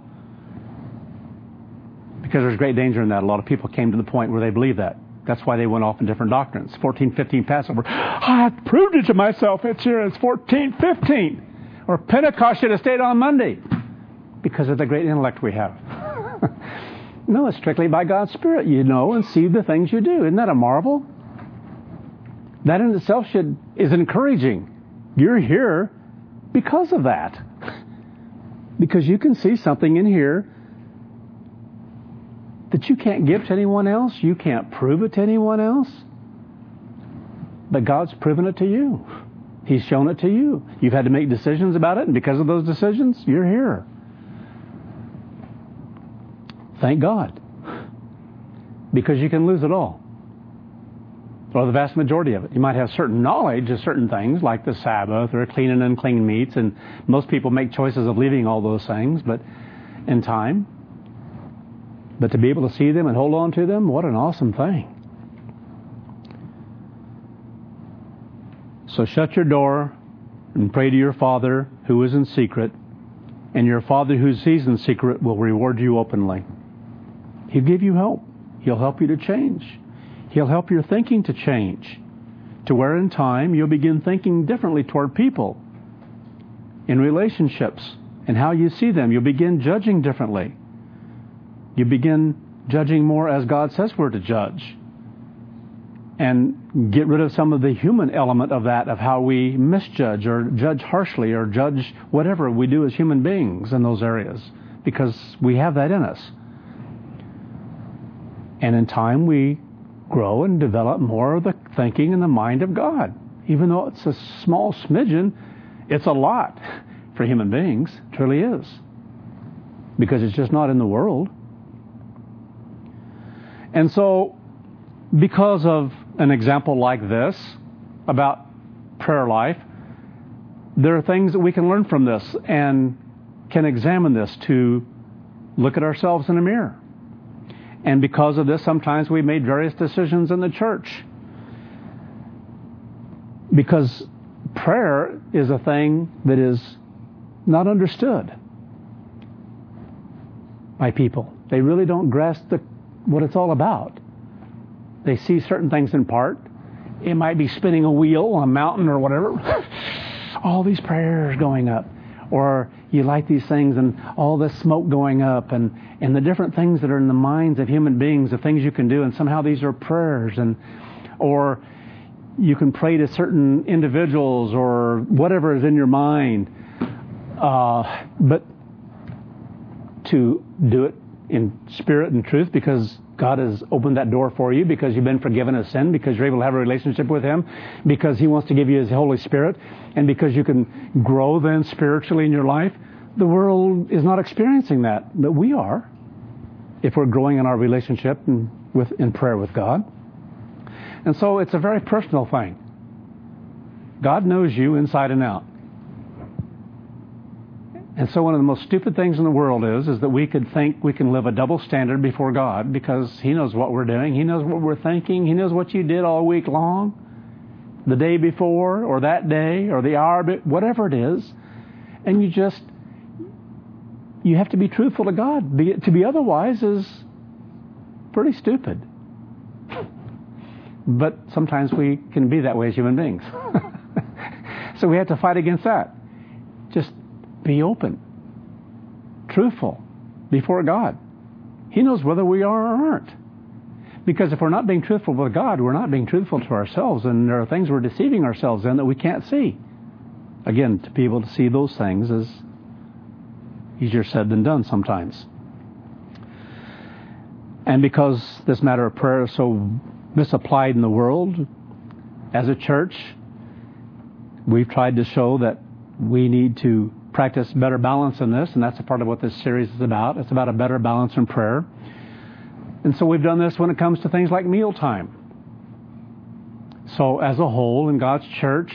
Because there's great danger in that. A lot of people came to the point where they believe that. That's why they went off in different doctrines. fourteen fifteen Passover. I proved it to myself. It's here. It's fourteen fifteen. Or Pentecost should have stayed on Monday. Because of the great intellect we have. No, it's strictly by God's Spirit. You know and see the things you do. Isn't that a marvel? That in itself should is encouraging. You're here because of that. Because you can see something in here that you can't give to anyone else. You can't prove it to anyone else. But God's proven it to you. He's shown it to you. You've had to make decisions about it, and because of those decisions, you're here. Thank God. Because you can lose it all. Or the vast majority of it. You might have certain knowledge of certain things, like the Sabbath or clean and unclean meats, and most people make choices of leaving all those things, but in time. But to be able to see them and hold on to them, what an awesome thing. So shut your door and pray to your Father who is in secret, and your Father who sees in secret will reward you openly. He'll give you help. He'll help you to change. He'll help your thinking to change, to where in time you'll begin thinking differently toward people, in relationships, and how you see them. You'll begin judging differently. You begin judging more as God says we're to judge. And get rid of some of the human element of that, of how we misjudge or judge harshly or judge whatever we do as human beings in those areas, because we have that in us. And in time we grow and develop more of the thinking in the mind of God. Even though it's a small smidgen, it's a lot for human beings. It truly is. Because it's just not in the world. And so, because of an example like this about prayer life, there are things that we can learn from this and can examine this to look at ourselves in a mirror. And because of this, sometimes we made various decisions in the church. Because prayer is a thing that is not understood by people. They really don't grasp the, what it's all about. They see certain things in part. It might be spinning a wheel on a mountain or whatever. All these prayers going up. Or you light these things and all this smoke going up and, and the different things that are in the minds of human beings, the things you can do, and somehow these are prayers. And or you can pray to certain individuals or whatever is in your mind. Uh, but to do it in spirit and truth because God has opened that door for you, because you've been forgiven of sin, because you're able to have a relationship with Him, because He wants to give you His Holy Spirit, and because you can grow then spiritually in your life. The world is not experiencing that, but we are, if we're growing in our relationship and with in prayer with God. And so it's a very personal thing. God knows you inside and out. And so one of the most stupid things in the world is, is that we could think we can live a double standard before God because He knows what we're doing. He knows what we're thinking. He knows what you did all week long, the day before, or that day, or the hour, whatever it is. And you just, you have to be truthful to God. Be, to be otherwise is pretty stupid. But sometimes we can be that way as human beings. So we have to fight against that. Just be open, truthful before God. He knows whether we are or aren't. Because if we're not being truthful with God, we're not being truthful to ourselves, and there are things we're deceiving ourselves in that we can't see. Again, to be able to see those things is easier said than done sometimes. And because this matter of prayer is so misapplied in the world, as a church, we've tried to show that we need to practice better balance in this, and that's a part of what this series is about. It's about a better balance in prayer. And so we've done this when it comes to things like mealtime. So as a whole, in God's church,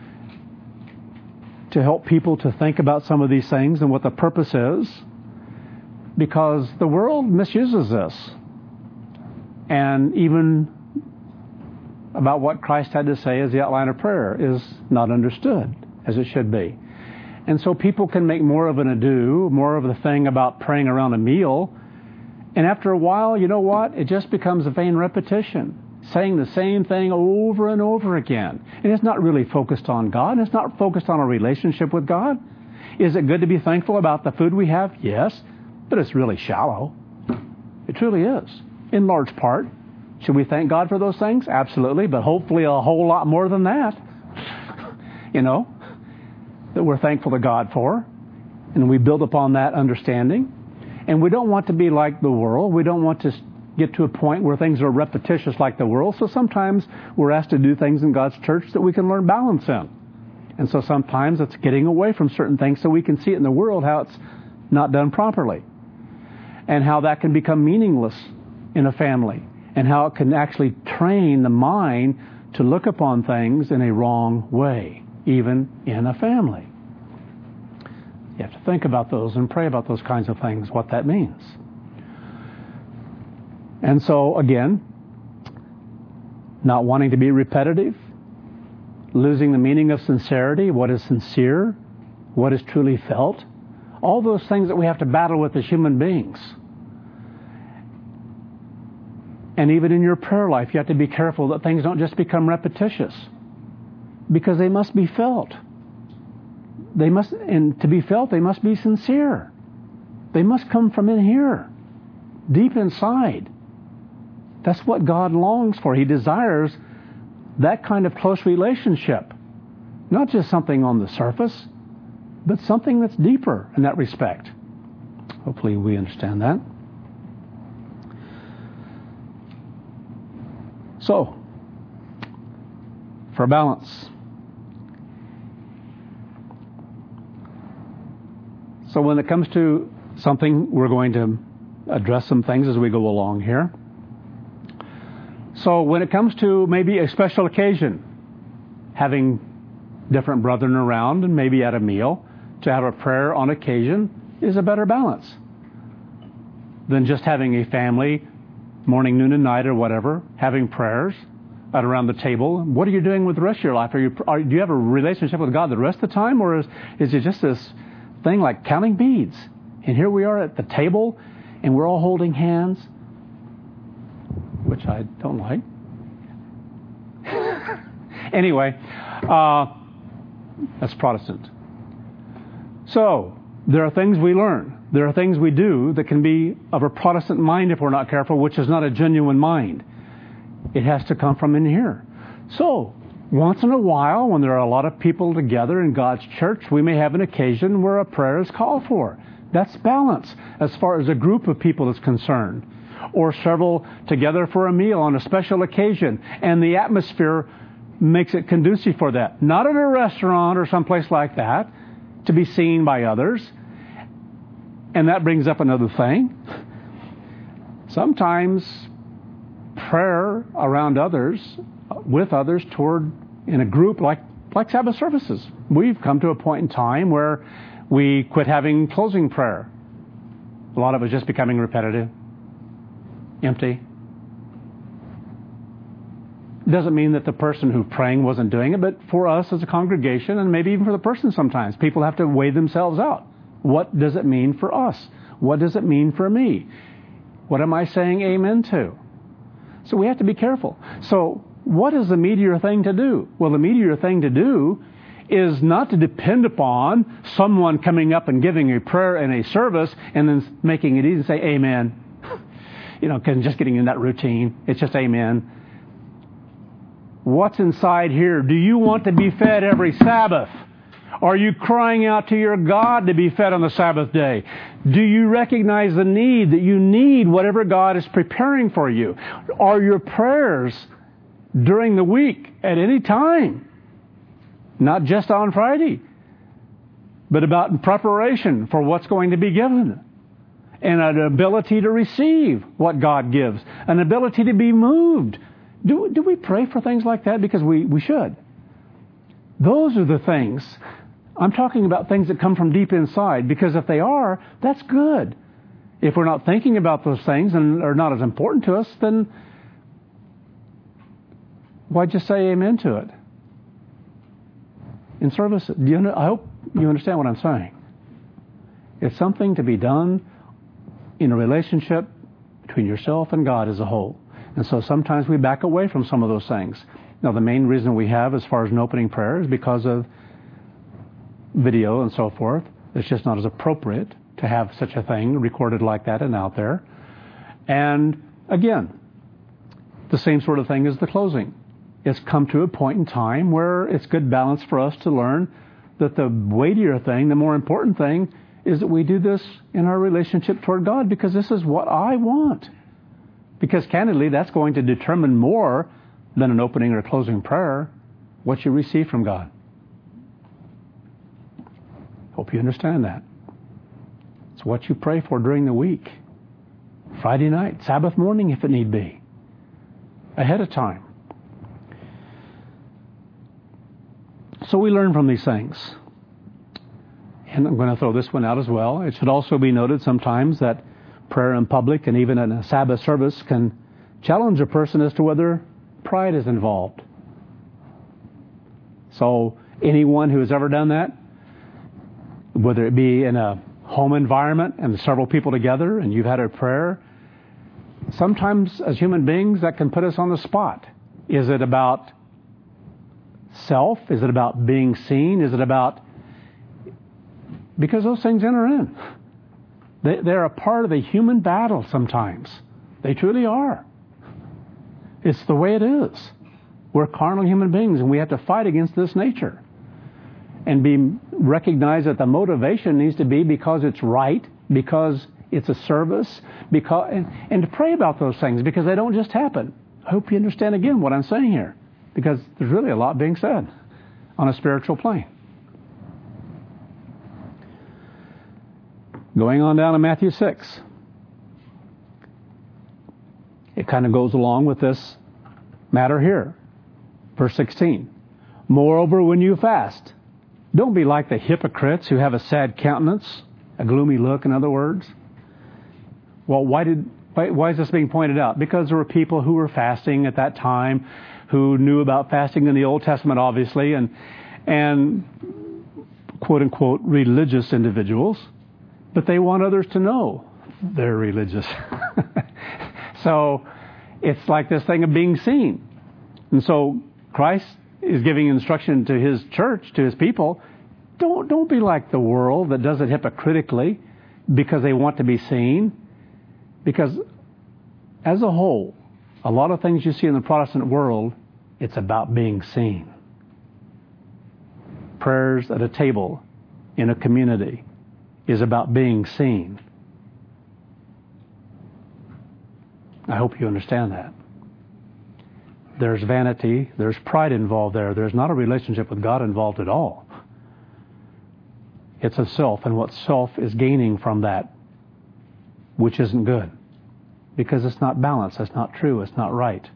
to help people to think about some of these things and what the purpose is, because the world misuses this. And even about what Christ had to say as the outline of prayer is not understood as it should be. And so people can make more of an ado, more of the thing about praying around a meal. And after a while, you know what? It just becomes a vain repetition, saying the same thing over and over again. And it's not really focused on God. It's not focused on a relationship with God. Is it good to be thankful about the food we have? Yes, but it's really shallow. It truly is, in large part. Should we thank God for those things? Absolutely, but hopefully a whole lot more than that. You know, that we're thankful to God for. And we build upon that understanding. And we don't want to be like the world. We don't want to get to a point where things are repetitious like the world. So sometimes we're asked to do things in God's church that we can learn balance in. And so sometimes it's getting away from certain things so we can see it in the world how it's not done properly. And how that can become meaningless in a family. And how it can actually train the mind to look upon things in a wrong way, even in a family. You have to think about those and pray about those kinds of things, what that means. And so, again, not wanting to be repetitive, losing the meaning of sincerity, what is sincere, what is truly felt, all those things that we have to battle with as human beings. And even in your prayer life, you have to be careful that things don't just become repetitious, because they must be felt. They must, and to be felt, they must be sincere. They must come from in here, deep inside. That's what God longs for. He desires that kind of close relationship. Not just something on the surface, but something that's deeper in that respect. Hopefully we understand that. So, for balance. So when it comes to something, we're going to address some things as we go along here. So when it comes to maybe a special occasion, having different brethren around and maybe at a meal, to have a prayer on occasion is a better balance than just having a family, morning, noon, and night or whatever, having prayers at around the table. What are you doing with the rest of your life? Are you, are, do you have a relationship with God the rest of the time, or is, is it just this thing like counting beads? And here we are at the table, and we're all holding hands, which I don't like. Anyway, uh, that's Protestant. So, there are things we learn. There are things we do that can be of a Protestant mind if we're not careful, which is not a genuine mind. It has to come from in here. So, once in a while, when there are a lot of people together in God's church, we may have an occasion where a prayer is called for. That's balance as far as a group of people is concerned. Or several together for a meal on a special occasion, and the atmosphere makes it conducive for that. Not at a restaurant or someplace like that, to be seen by others. And that brings up another thing. Sometimes prayer around others, with others, toward in a group like like Sabbath services. We've come to a point in time where we quit having closing prayer. A lot of it is just becoming repetitive, empty. Doesn't mean that the person who's praying wasn't doing it, but for us as a congregation, and maybe even for the person sometimes, people have to weigh themselves out. What does it mean for us? What does it mean for me? What am I saying amen to? So we have to be careful. So what is the meatier thing to do? Well, the meatier thing to do is not to depend upon someone coming up and giving a prayer and a service and then making it easy and say amen. You know, because just getting in that routine. It's just amen. What's inside here? Do you want to be fed every Sabbath? Are you crying out to your God to be fed on the Sabbath day? Do you recognize the need that you need whatever God is preparing for you? Are your prayers during the week at any time, not just on Friday, but about in preparation for what's going to be given, and an ability to receive what God gives, an ability to be moved? Do, do we pray for things like that? Because we, we should. Those are the things. I'm talking about things that come from deep inside, because if they are, that's good. If we're not thinking about those things and are not as important to us, then why just say amen to it in service? Do you, I hope you understand what I'm saying. It's something to be done in a relationship between yourself and God as a whole. And so sometimes we back away from some of those things. Now, the main reason we have as far as an opening prayer is because of video and so forth. It's just not as appropriate to have such a thing recorded like that and out there. And again, the same sort of thing as the closing. It's come to a point in time where it's good balance for us to learn that the weightier thing, the more important thing, is that we do this in our relationship toward God, because this is what I want. Because candidly, that's going to determine more than an opening or closing prayer what you receive from God. Hope you understand that. It's what you pray for during the week. Friday night, Sabbath morning if it need be. Ahead of time. So we learn from these things. And I'm going to throw this one out as well. It should also be noted sometimes that prayer in public and even in a Sabbath service can challenge a person as to whether pride is involved. So anyone who has ever done that, whether it be in a home environment and several people together and you've had a prayer, sometimes as human beings that can put us on the spot. Is it about self? Is it about being seen? Is it about... Because those things enter in. They, they're a part of the human battle sometimes. They truly are. It's the way it is. We're carnal human beings, and we have to fight against this nature. And be recognize that the motivation needs to be because it's right, because it's a service, because and, and to pray about those things, because they don't just happen. I hope you understand again what I'm saying here, because there's really a lot being said on a spiritual plane. Going on down to Matthew six. It kind of goes along with this matter here. Verse sixteen. Moreover, when you fast, don't be like the hypocrites who have a sad countenance, a gloomy look, in other words. Well, why did why, why is this being pointed out? Because there were people who were fasting at that time, who knew about fasting in the Old Testament, obviously, and and quote unquote religious individuals, but they want others to know they're religious. So it's like this thing of being seen. And so Christ is giving instruction to his church, to his people. Don't don't be like the world that does it hypocritically because they want to be seen. Because as a whole, a lot of things you see in the Protestant world, it's about being seen. Prayers at a table in a community is about being seen. I hope you understand that. There's vanity, there's pride involved there. There's not a relationship with God involved at all. It's a self, and what self is gaining from that, which isn't good. Because it's not balanced, it's not true, it's not right.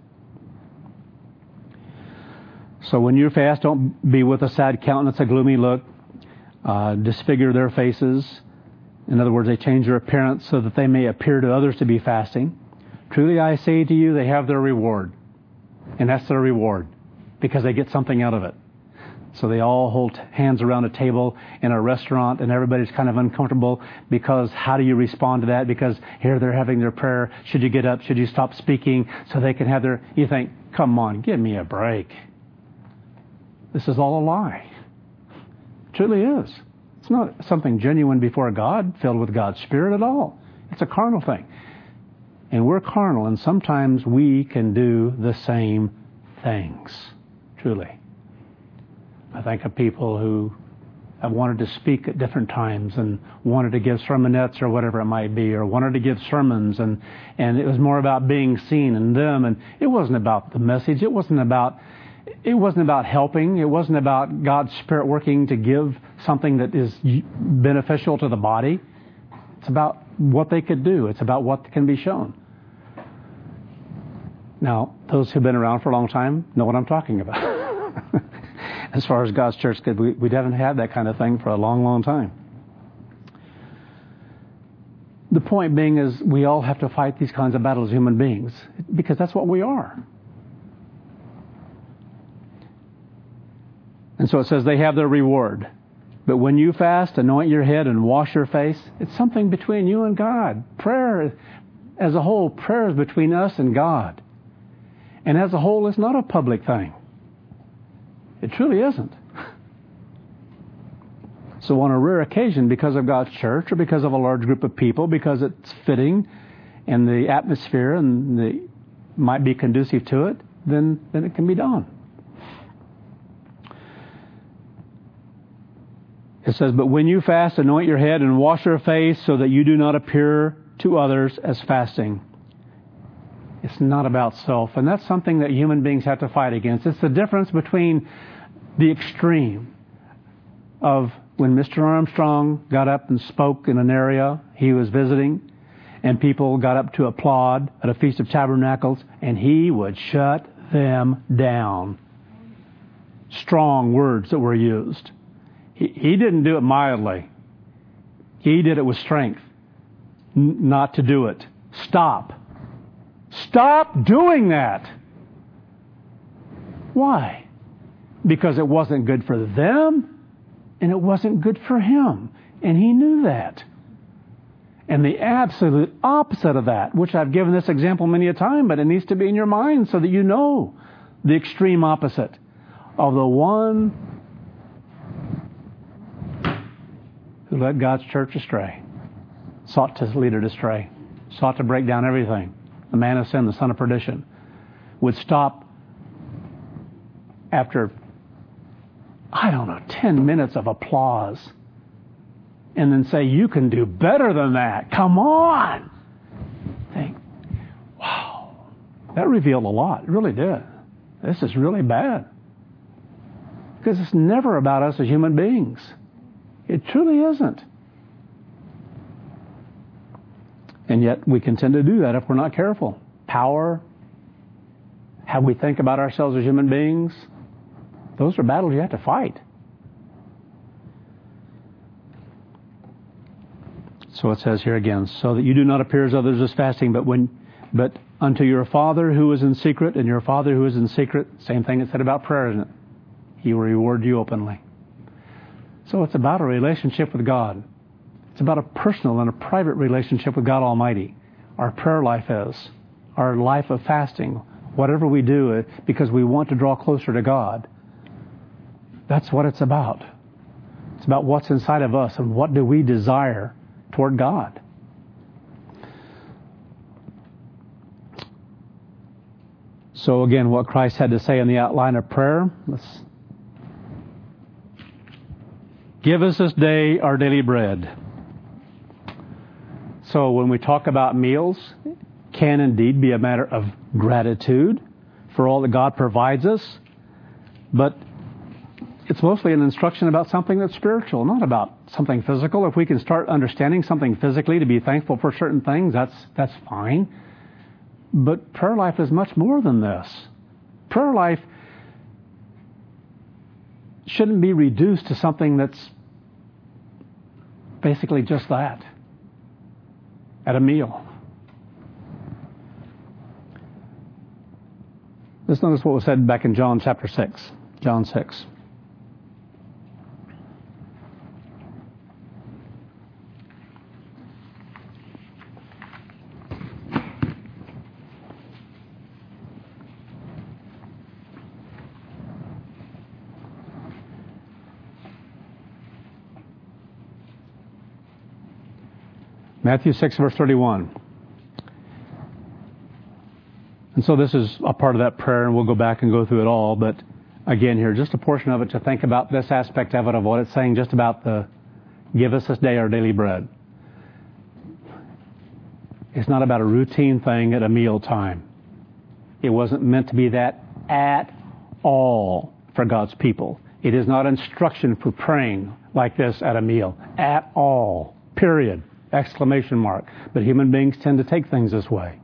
So when you fast, don't be with a sad countenance, a gloomy look, uh, disfigure their faces. In other words, they change their appearance so that they may appear to others to be fasting. Truly I say to you, they have their reward. And that's their reward, because they get something out of it. So they all hold hands around a table in a restaurant, and everybody's kind of uncomfortable because how do you respond to that? Because here they're having their prayer. Should you get up? Should you stop speaking so they can have their... You think, come on, give me a break. This is all a lie. It truly is. It's not something genuine before God, filled with God's Spirit at all. It's a carnal thing. And we're carnal, and sometimes we can do the same things. Truly. I think of people who have wanted to speak at different times and wanted to give sermonettes or whatever it might be, or wanted to give sermons, and, and it was more about being seen in them, and it wasn't about the message. It wasn't about it wasn't about helping. It wasn't about God's Spirit working to give something that is beneficial to the body. It's about what they could do. It's about what can be shown. Now, those who've been around for a long time know what I'm talking about. As far as God's church, we, we haven't had that kind of thing for a long, long time. The point being is we all have to fight these kinds of battles as human beings, because that's what we are. And so it says they have their reward. But when you fast, anoint your head and wash your face. It's something between you and God. Prayer, as a whole, prayer is between us and God. And as a whole, it's not a public thing. It truly isn't. So on a rare occasion, because of God's church or because of a large group of people, because it's fitting and the atmosphere and the might be conducive to it, then, then it can be done. It says, but when you fast, anoint your head and wash your face so that you do not appear to others as fasting. It's not about self. And that's something that human beings have to fight against. It's the difference between the extreme of when Mister Armstrong got up and spoke in an area he was visiting, and people got up to applaud at a Feast of Tabernacles, and he would shut them down. Strong words that were used. He, he didn't do it mildly. He did it with strength. N- not to do it. Stop. Stop doing that. Why? Because it wasn't good for them, and it wasn't good for him. And he knew that. And the absolute opposite of that, which I've given this example many a time, but it needs to be in your mind so that you know the extreme opposite of the one who led God's church astray, sought to lead it astray, sought to break down everything. The man of sin, the son of perdition, would stop after, I don't know, ten minutes of applause and then say, you can do better than that. Come on. Think, wow, that revealed a lot. It really did. This is really bad. Because it's never about us as human beings. It truly isn't. And yet we can tend to do that if we're not careful. Power, how we think about ourselves as human beings, Those are battles you have to fight. So it says here again, so that you do not appear as others as fasting, but when, but unto your Father who is in secret, and your Father who is in secret, same thing it said about prayer, isn't it? He will reward you openly. So it's about a relationship with God. It's about a personal and a private relationship with God Almighty. Our prayer life is, our life of fasting, whatever we do, because we want to draw closer to God. That's what it's about. It's about what's inside of us and what do we desire toward God. So again, what Christ had to say in the outline of prayer, let's give us this day our daily bread. So when we talk about meals, can indeed be a matter of gratitude for all that God provides us, but it's mostly an instruction about something that's spiritual, not about something physical. If we can start understanding something physically to be thankful for certain things, that's that's fine. But prayer life is much more than this. Prayer life shouldn't be reduced to something that's basically just that at a meal. Let's notice what was said back in John chapter six. John six. Matthew six, verse thirty-one. And so this is a part of that prayer, and we'll go back and go through it all. But again here, just a portion of it to think about this aspect of it, of what it's saying just about the give us this day our daily bread. It's not about a routine thing at a meal time. It wasn't meant to be that at all for God's people. It is not instruction for praying like this at a meal. At all. Period. Exclamation mark. But human beings tend to take things this way.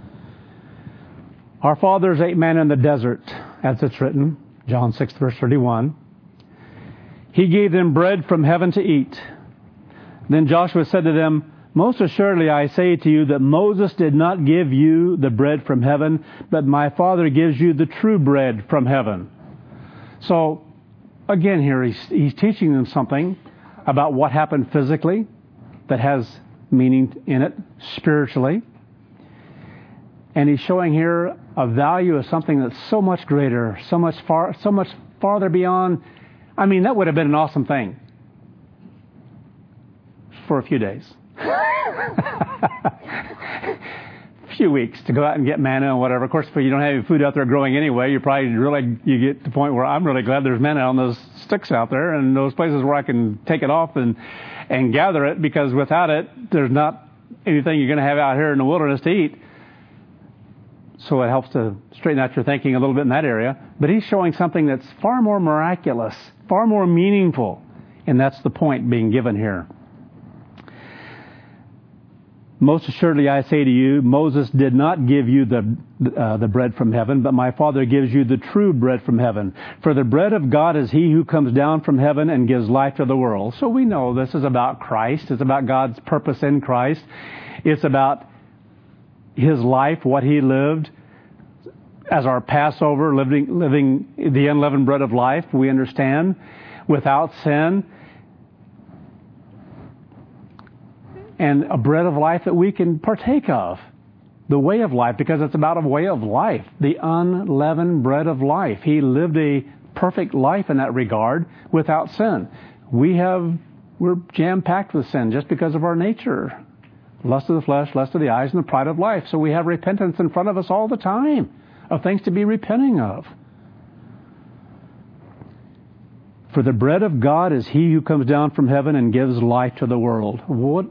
Our fathers ate manna in the desert, as it's written, John six, verse thirty-one. He gave them bread from heaven to eat. Then Joshua said to them, most assuredly I say to you that Moses did not give you the bread from heaven, but my Father gives you the true bread from heaven. So, again here, he's, he's teaching them something about what happened physically that has meaning in it spiritually. And he's showing here a value of something that's so much greater, so much far, so much farther beyond. I mean, that would have been an awesome thing for a few days. A few weeks to go out and get manna and whatever. Of course, if you don't have any food out there growing anyway, you probably really, you get to the point where I'm really glad there's manna on those sticks out there and those places where I can take it off and, and gather it, because without it, there's not anything you're going to have out here in the wilderness to eat. So it helps to straighten out your thinking a little bit in that area. But he's showing something that's far more miraculous, far more meaningful. And that's the point being given here. Most assuredly I say to you, Moses did not give you the uh, the bread from heaven, but my Father gives you the true bread from heaven. For the bread of God is he who comes down from heaven and gives life to the world. So we know this is about Christ. It's about God's purpose in Christ. It's about his life, what he lived as our Passover, living, living the unleavened bread of life, we understand, without sin. And a bread of life that we can partake of. The way of life, because it's about a way of life. The unleavened bread of life. He lived a perfect life in that regard without sin. We have, we're jam-packed with sin just because of our nature. Lust of the flesh, lust of the eyes, and the pride of life. So we have repentance in front of us all the time of things to be repenting of. For the bread of God is he who comes down from heaven and gives life to the world. What?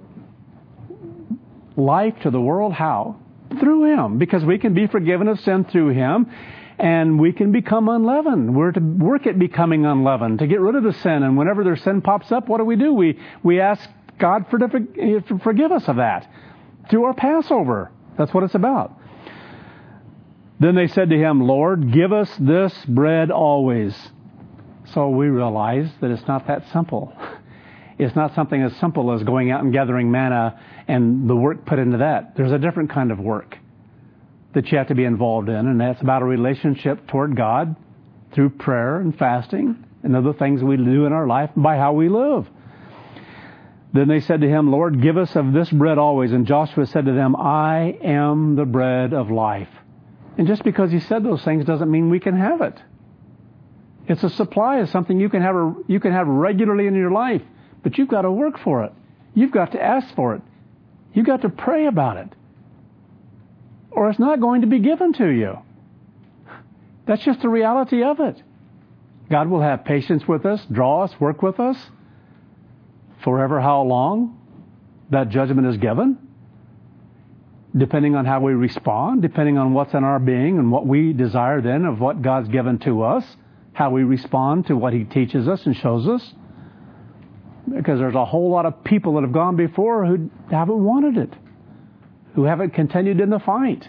Life to the world? How? Through him. Because we can be forgiven of sin through him, and we can become unleavened. We're to work at becoming unleavened, to get rid of the sin. And whenever their sin pops up, what do we do? We we ask God for to forgive us of that through our Passover. That's what it's about. Then they said to him, Lord, give us this bread always. So we realize that it's not that simple. It's not something as simple as going out and gathering manna and the work put into that. There's a different kind of work that you have to be involved in, and that's about a relationship toward God through prayer and fasting and other things we do in our life by how we live. Then they said to him, Lord, give us of this bread always. And Joshua said to them, I am the bread of life. And just because he said those things doesn't mean we can have it. It's a supply of something you can have a, you can have regularly in your life, but you've got to work for it. You've got to ask for it. You've got to pray about it. Or it's not going to be given to you. That's just the reality of it. God will have patience with us, draw us, work with us. Forever how long that judgment is given, depending on how we respond, depending on what's in our being and what we desire then of what God's given to us, how we respond to what He teaches us and shows us. Because there's a whole lot of people that have gone before who haven't wanted it, who haven't continued in the fight.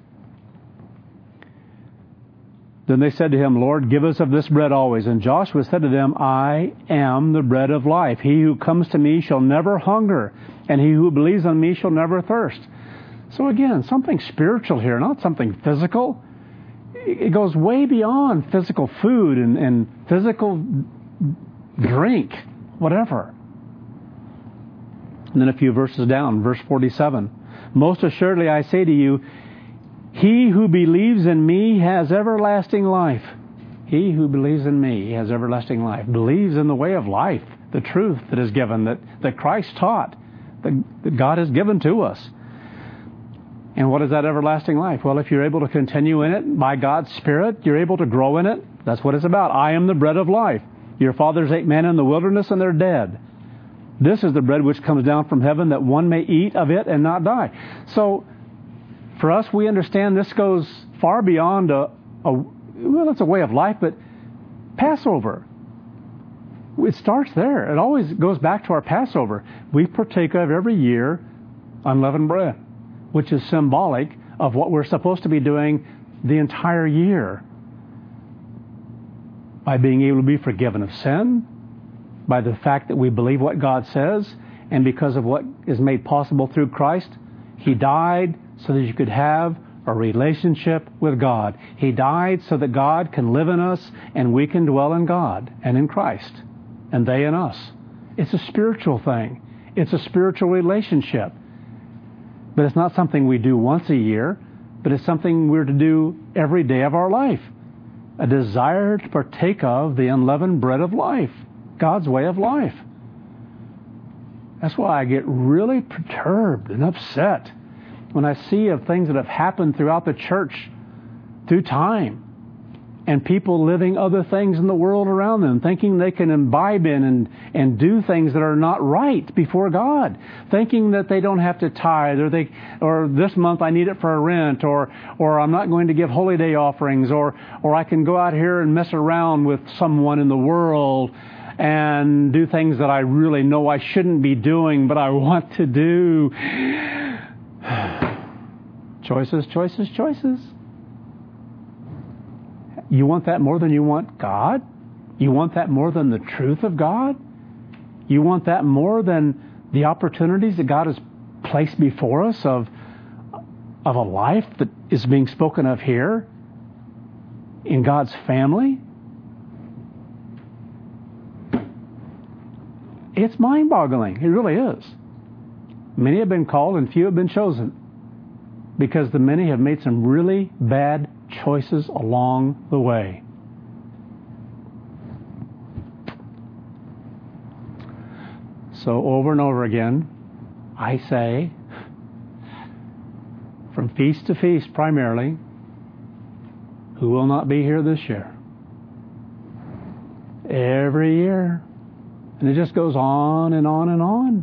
Then they said to him, Lord, give us of this bread always. And Joshua said to them, I am the bread of life. He who comes to me shall never hunger, and he who believes on me shall never thirst. So again, something spiritual here, not something physical. It goes way beyond physical food and, and physical drink, whatever. And then a few verses down, verse forty-seven. Most assuredly I say to you, he who believes in me has everlasting life. He who believes in me has everlasting life. Believes in the way of life, the truth that is given, that, that Christ taught, that, that God has given to us. And what is that everlasting life? Well, if you're able to continue in it by God's Spirit, you're able to grow in it. That's what it's about. I am the bread of life. Your fathers ate manna in the wilderness and they're dead. This is the bread which comes down from heaven, that one may eat of it and not die. So, for us, we understand this goes far beyond a, a, well, it's a way of life, but Passover. It starts there. It always goes back to our Passover. We partake of every year unleavened bread, which is symbolic of what we're supposed to be doing the entire year. By being able to be forgiven of sin, by the fact that we believe what God says, and because of what is made possible through Christ, He died so that you could have a relationship with God. He died so that God can live in us and we can dwell in God and in Christ, and they in us. It's a spiritual thing. It's a spiritual relationship. But it's not something we do once a year, but it's something we're to do every day of our life. A desire to partake of the unleavened bread of life, God's way of life. That's why I get really perturbed and upset when I see of things that have happened throughout the church through time, and people living other things in the world around them, thinking they can imbibe in and, and do things that are not right before God, thinking that they don't have to tithe, or they, or this month I need it for a rent, or or I'm not going to give holy day offerings, or or I can go out here and mess around with someone in the world and do things that I really know I shouldn't be doing, but I want to do. Choices, choices, choices. You want that more than you want God? You want that more than the truth of God? You want that more than the opportunities that God has placed before us of, of a life that is being spoken of here in God's family? It's mind-boggling. It really is. Many have been called and few have been chosen, because the many have made some really bad choices along the way. So over and over again, I say, from feast to feast primarily, who will not be here this year? Every year. And it just goes on and on and on.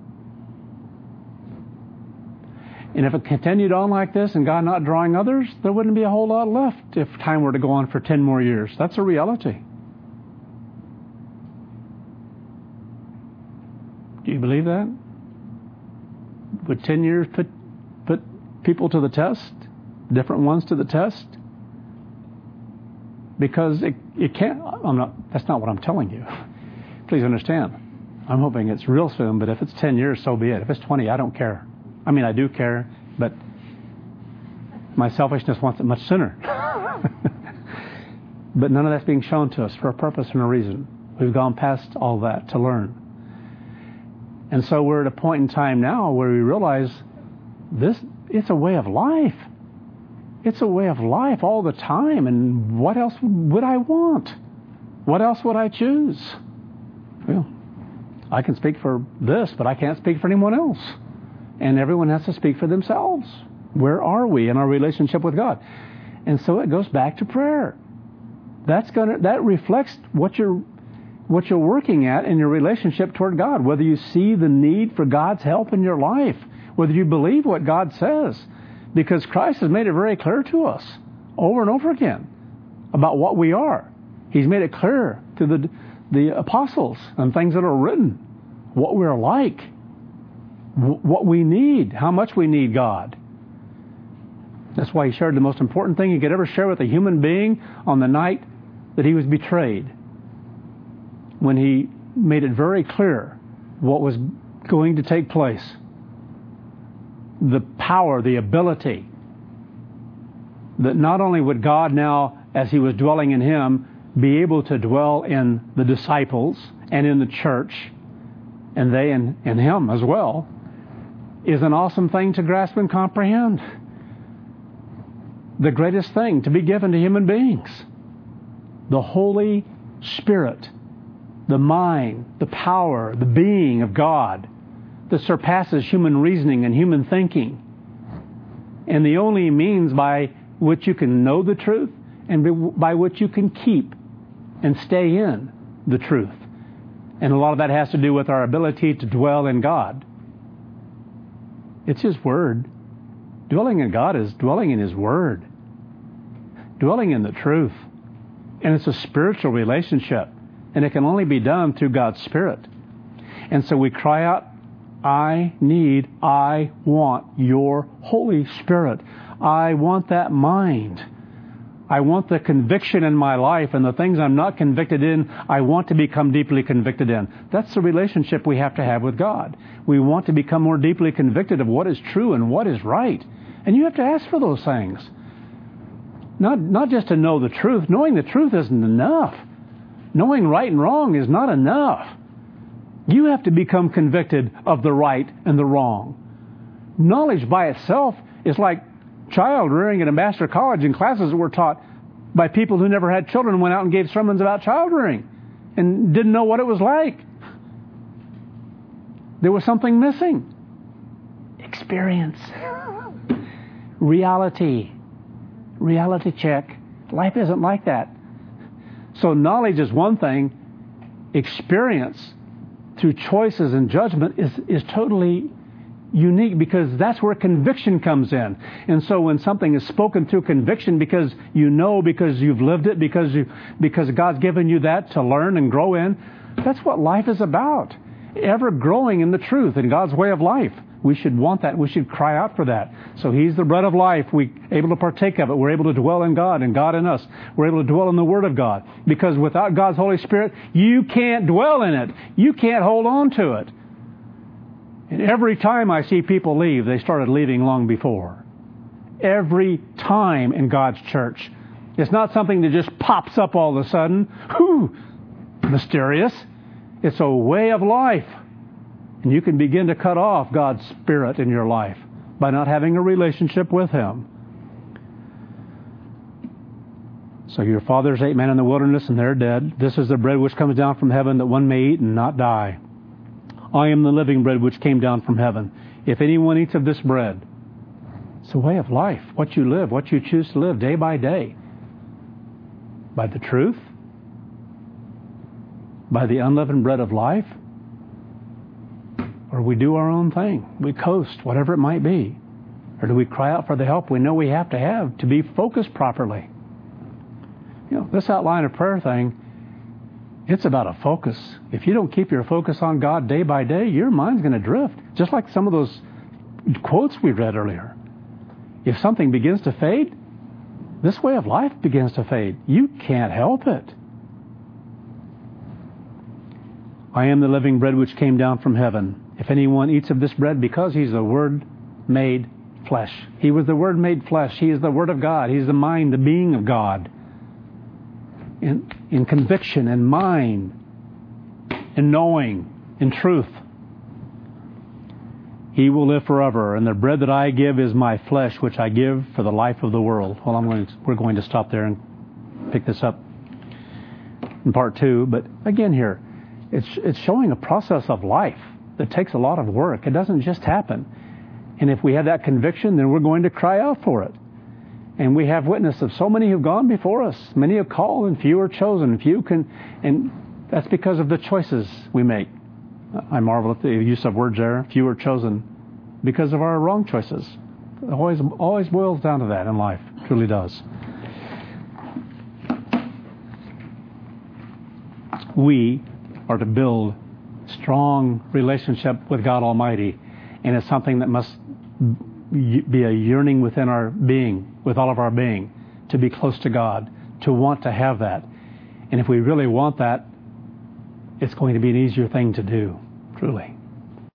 And if it continued on like this and God not drawing others, there wouldn't be a whole lot left if time were to go on for ten more years. That's a reality. Do you believe that? Would ten years put put people to the test? Different ones to the test? Because it, it can't, I'm not, that's not what I'm telling you. Please understand. I'm hoping it's real soon, but if it's ten years, so be it. If it's twenty, I don't care. I mean, I do care, but my selfishness wants it much sooner. But none of that's being shown to us for a purpose and a reason. We've gone past all that to learn. And so we're at a point in time now where we realize this, it's a way of life. It's a way of life all the time. And what else would I want? What else would I choose? Well, I can speak for this, but I can't speak for anyone else. And everyone has to speak for themselves. Where are we in our relationship with God? And so it goes back to prayer. That's gonna that reflects what you're what you're working at in your relationship toward God. Whether you see the need for God's help in your life, whether you believe what God says, because Christ has made it very clear to us over and over again about what we are. He's made it clear to the the apostles and things that are written, what we're like, what we need, how much we need God. That's why he shared the most important thing he could ever share with a human being on the night that he was betrayed, when he made it very clear what was going to take place. The power, the ability, that not only would God now, as he was dwelling in him, be able to dwell in the disciples and in the church, and they in, in him as well, is an awesome thing to grasp and comprehend. The greatest thing to be given to human beings. The Holy Spirit, the mind, the power, the being of God that surpasses human reasoning and human thinking. And the only means by which you can know the truth and by which you can keep and stay in the truth. And a lot of that has to do with our ability to dwell in God. It's His Word. Dwelling in God is dwelling in His Word. Dwelling in the truth. And it's a spiritual relationship. And it can only be done through God's Spirit. And so we cry out, I need, I want your Holy Spirit. I want that mind. I want the conviction in my life, and the things I'm not convicted in, I want to become deeply convicted in. That's the relationship we have to have with God. We want to become more deeply convicted of what is true and what is right. And you have to ask for those things. Not, not just to know the truth. Knowing the truth isn't enough. Knowing right and wrong is not enough. You have to become convicted of the right and the wrong. Knowledge by itself is like child rearing at a master college, in classes that were taught by people who never had children and went out and gave sermons about child rearing and didn't know what it was like. There was something missing. Experience. Reality. Reality check. Life isn't like that. So knowledge is one thing. Experience through choices and judgment is, is totally unique, because that's where conviction comes in. And so when something is spoken through conviction, because you know, because you've lived it, because you because God's given you that to learn and grow in, that's what life is about. Ever growing in the truth, in God's way of life. We should want that. We should cry out for that. So He's the bread of life. We're able to partake of it. We're able to dwell in God and God in us. We're able to dwell in the Word of God. Because without God's Holy Spirit, you can't dwell in it. You can't hold on to it. And every time I see people leave, they started leaving long before. Every time in God's church. It's not something that just pops up all of a sudden. Whew! Mysterious. It's a way of life. And you can begin to cut off God's Spirit in your life by not having a relationship with Him. So your fathers ate manna in the wilderness, and they're dead. This is the bread which comes down from heaven, that one may eat and not die. I am the living bread which came down from heaven. If anyone eats of this bread, it's a way of life. What you live, what you choose to live day by day. By the truth. By the unleavened bread of life. Or we do our own thing. We coast, whatever it might be. Or do we cry out for the help we know we have to have to be focused properly? You know, this outline of prayer thing, it's about a focus. If you don't keep your focus on God day by day, your mind's going to drift. Just like some of those quotes we read earlier. If something begins to fade, this way of life begins to fade. You can't help it. I am the living bread which came down from heaven. If anyone eats of this bread, because he's the Word made flesh. He was the Word made flesh. He is the Word of God. He's the mind, the being of God. In, in conviction, in mind, in knowing, in truth. He will live forever, and the bread that I give is my flesh, which I give for the life of the world. Well, I'm going to, we're going to stop there and pick this up in part two. But again here, it's it's showing a process of life that takes a lot of work. It doesn't just happen. And if we have that conviction, then we're going to cry out for it. And we have witness of so many who've gone before us. Many have called, and few are chosen. Few can, and that's because of the choices we make. I marvel at the use of words there. Few are chosen because of our wrong choices. It always, always boils down to that in life. It truly does. We are to build strong relationship with God Almighty, and it's something that must be a yearning within our being, with all of our being, to be close to God, to want to have that. And if we really want that, it's going to be an easier thing to do, truly.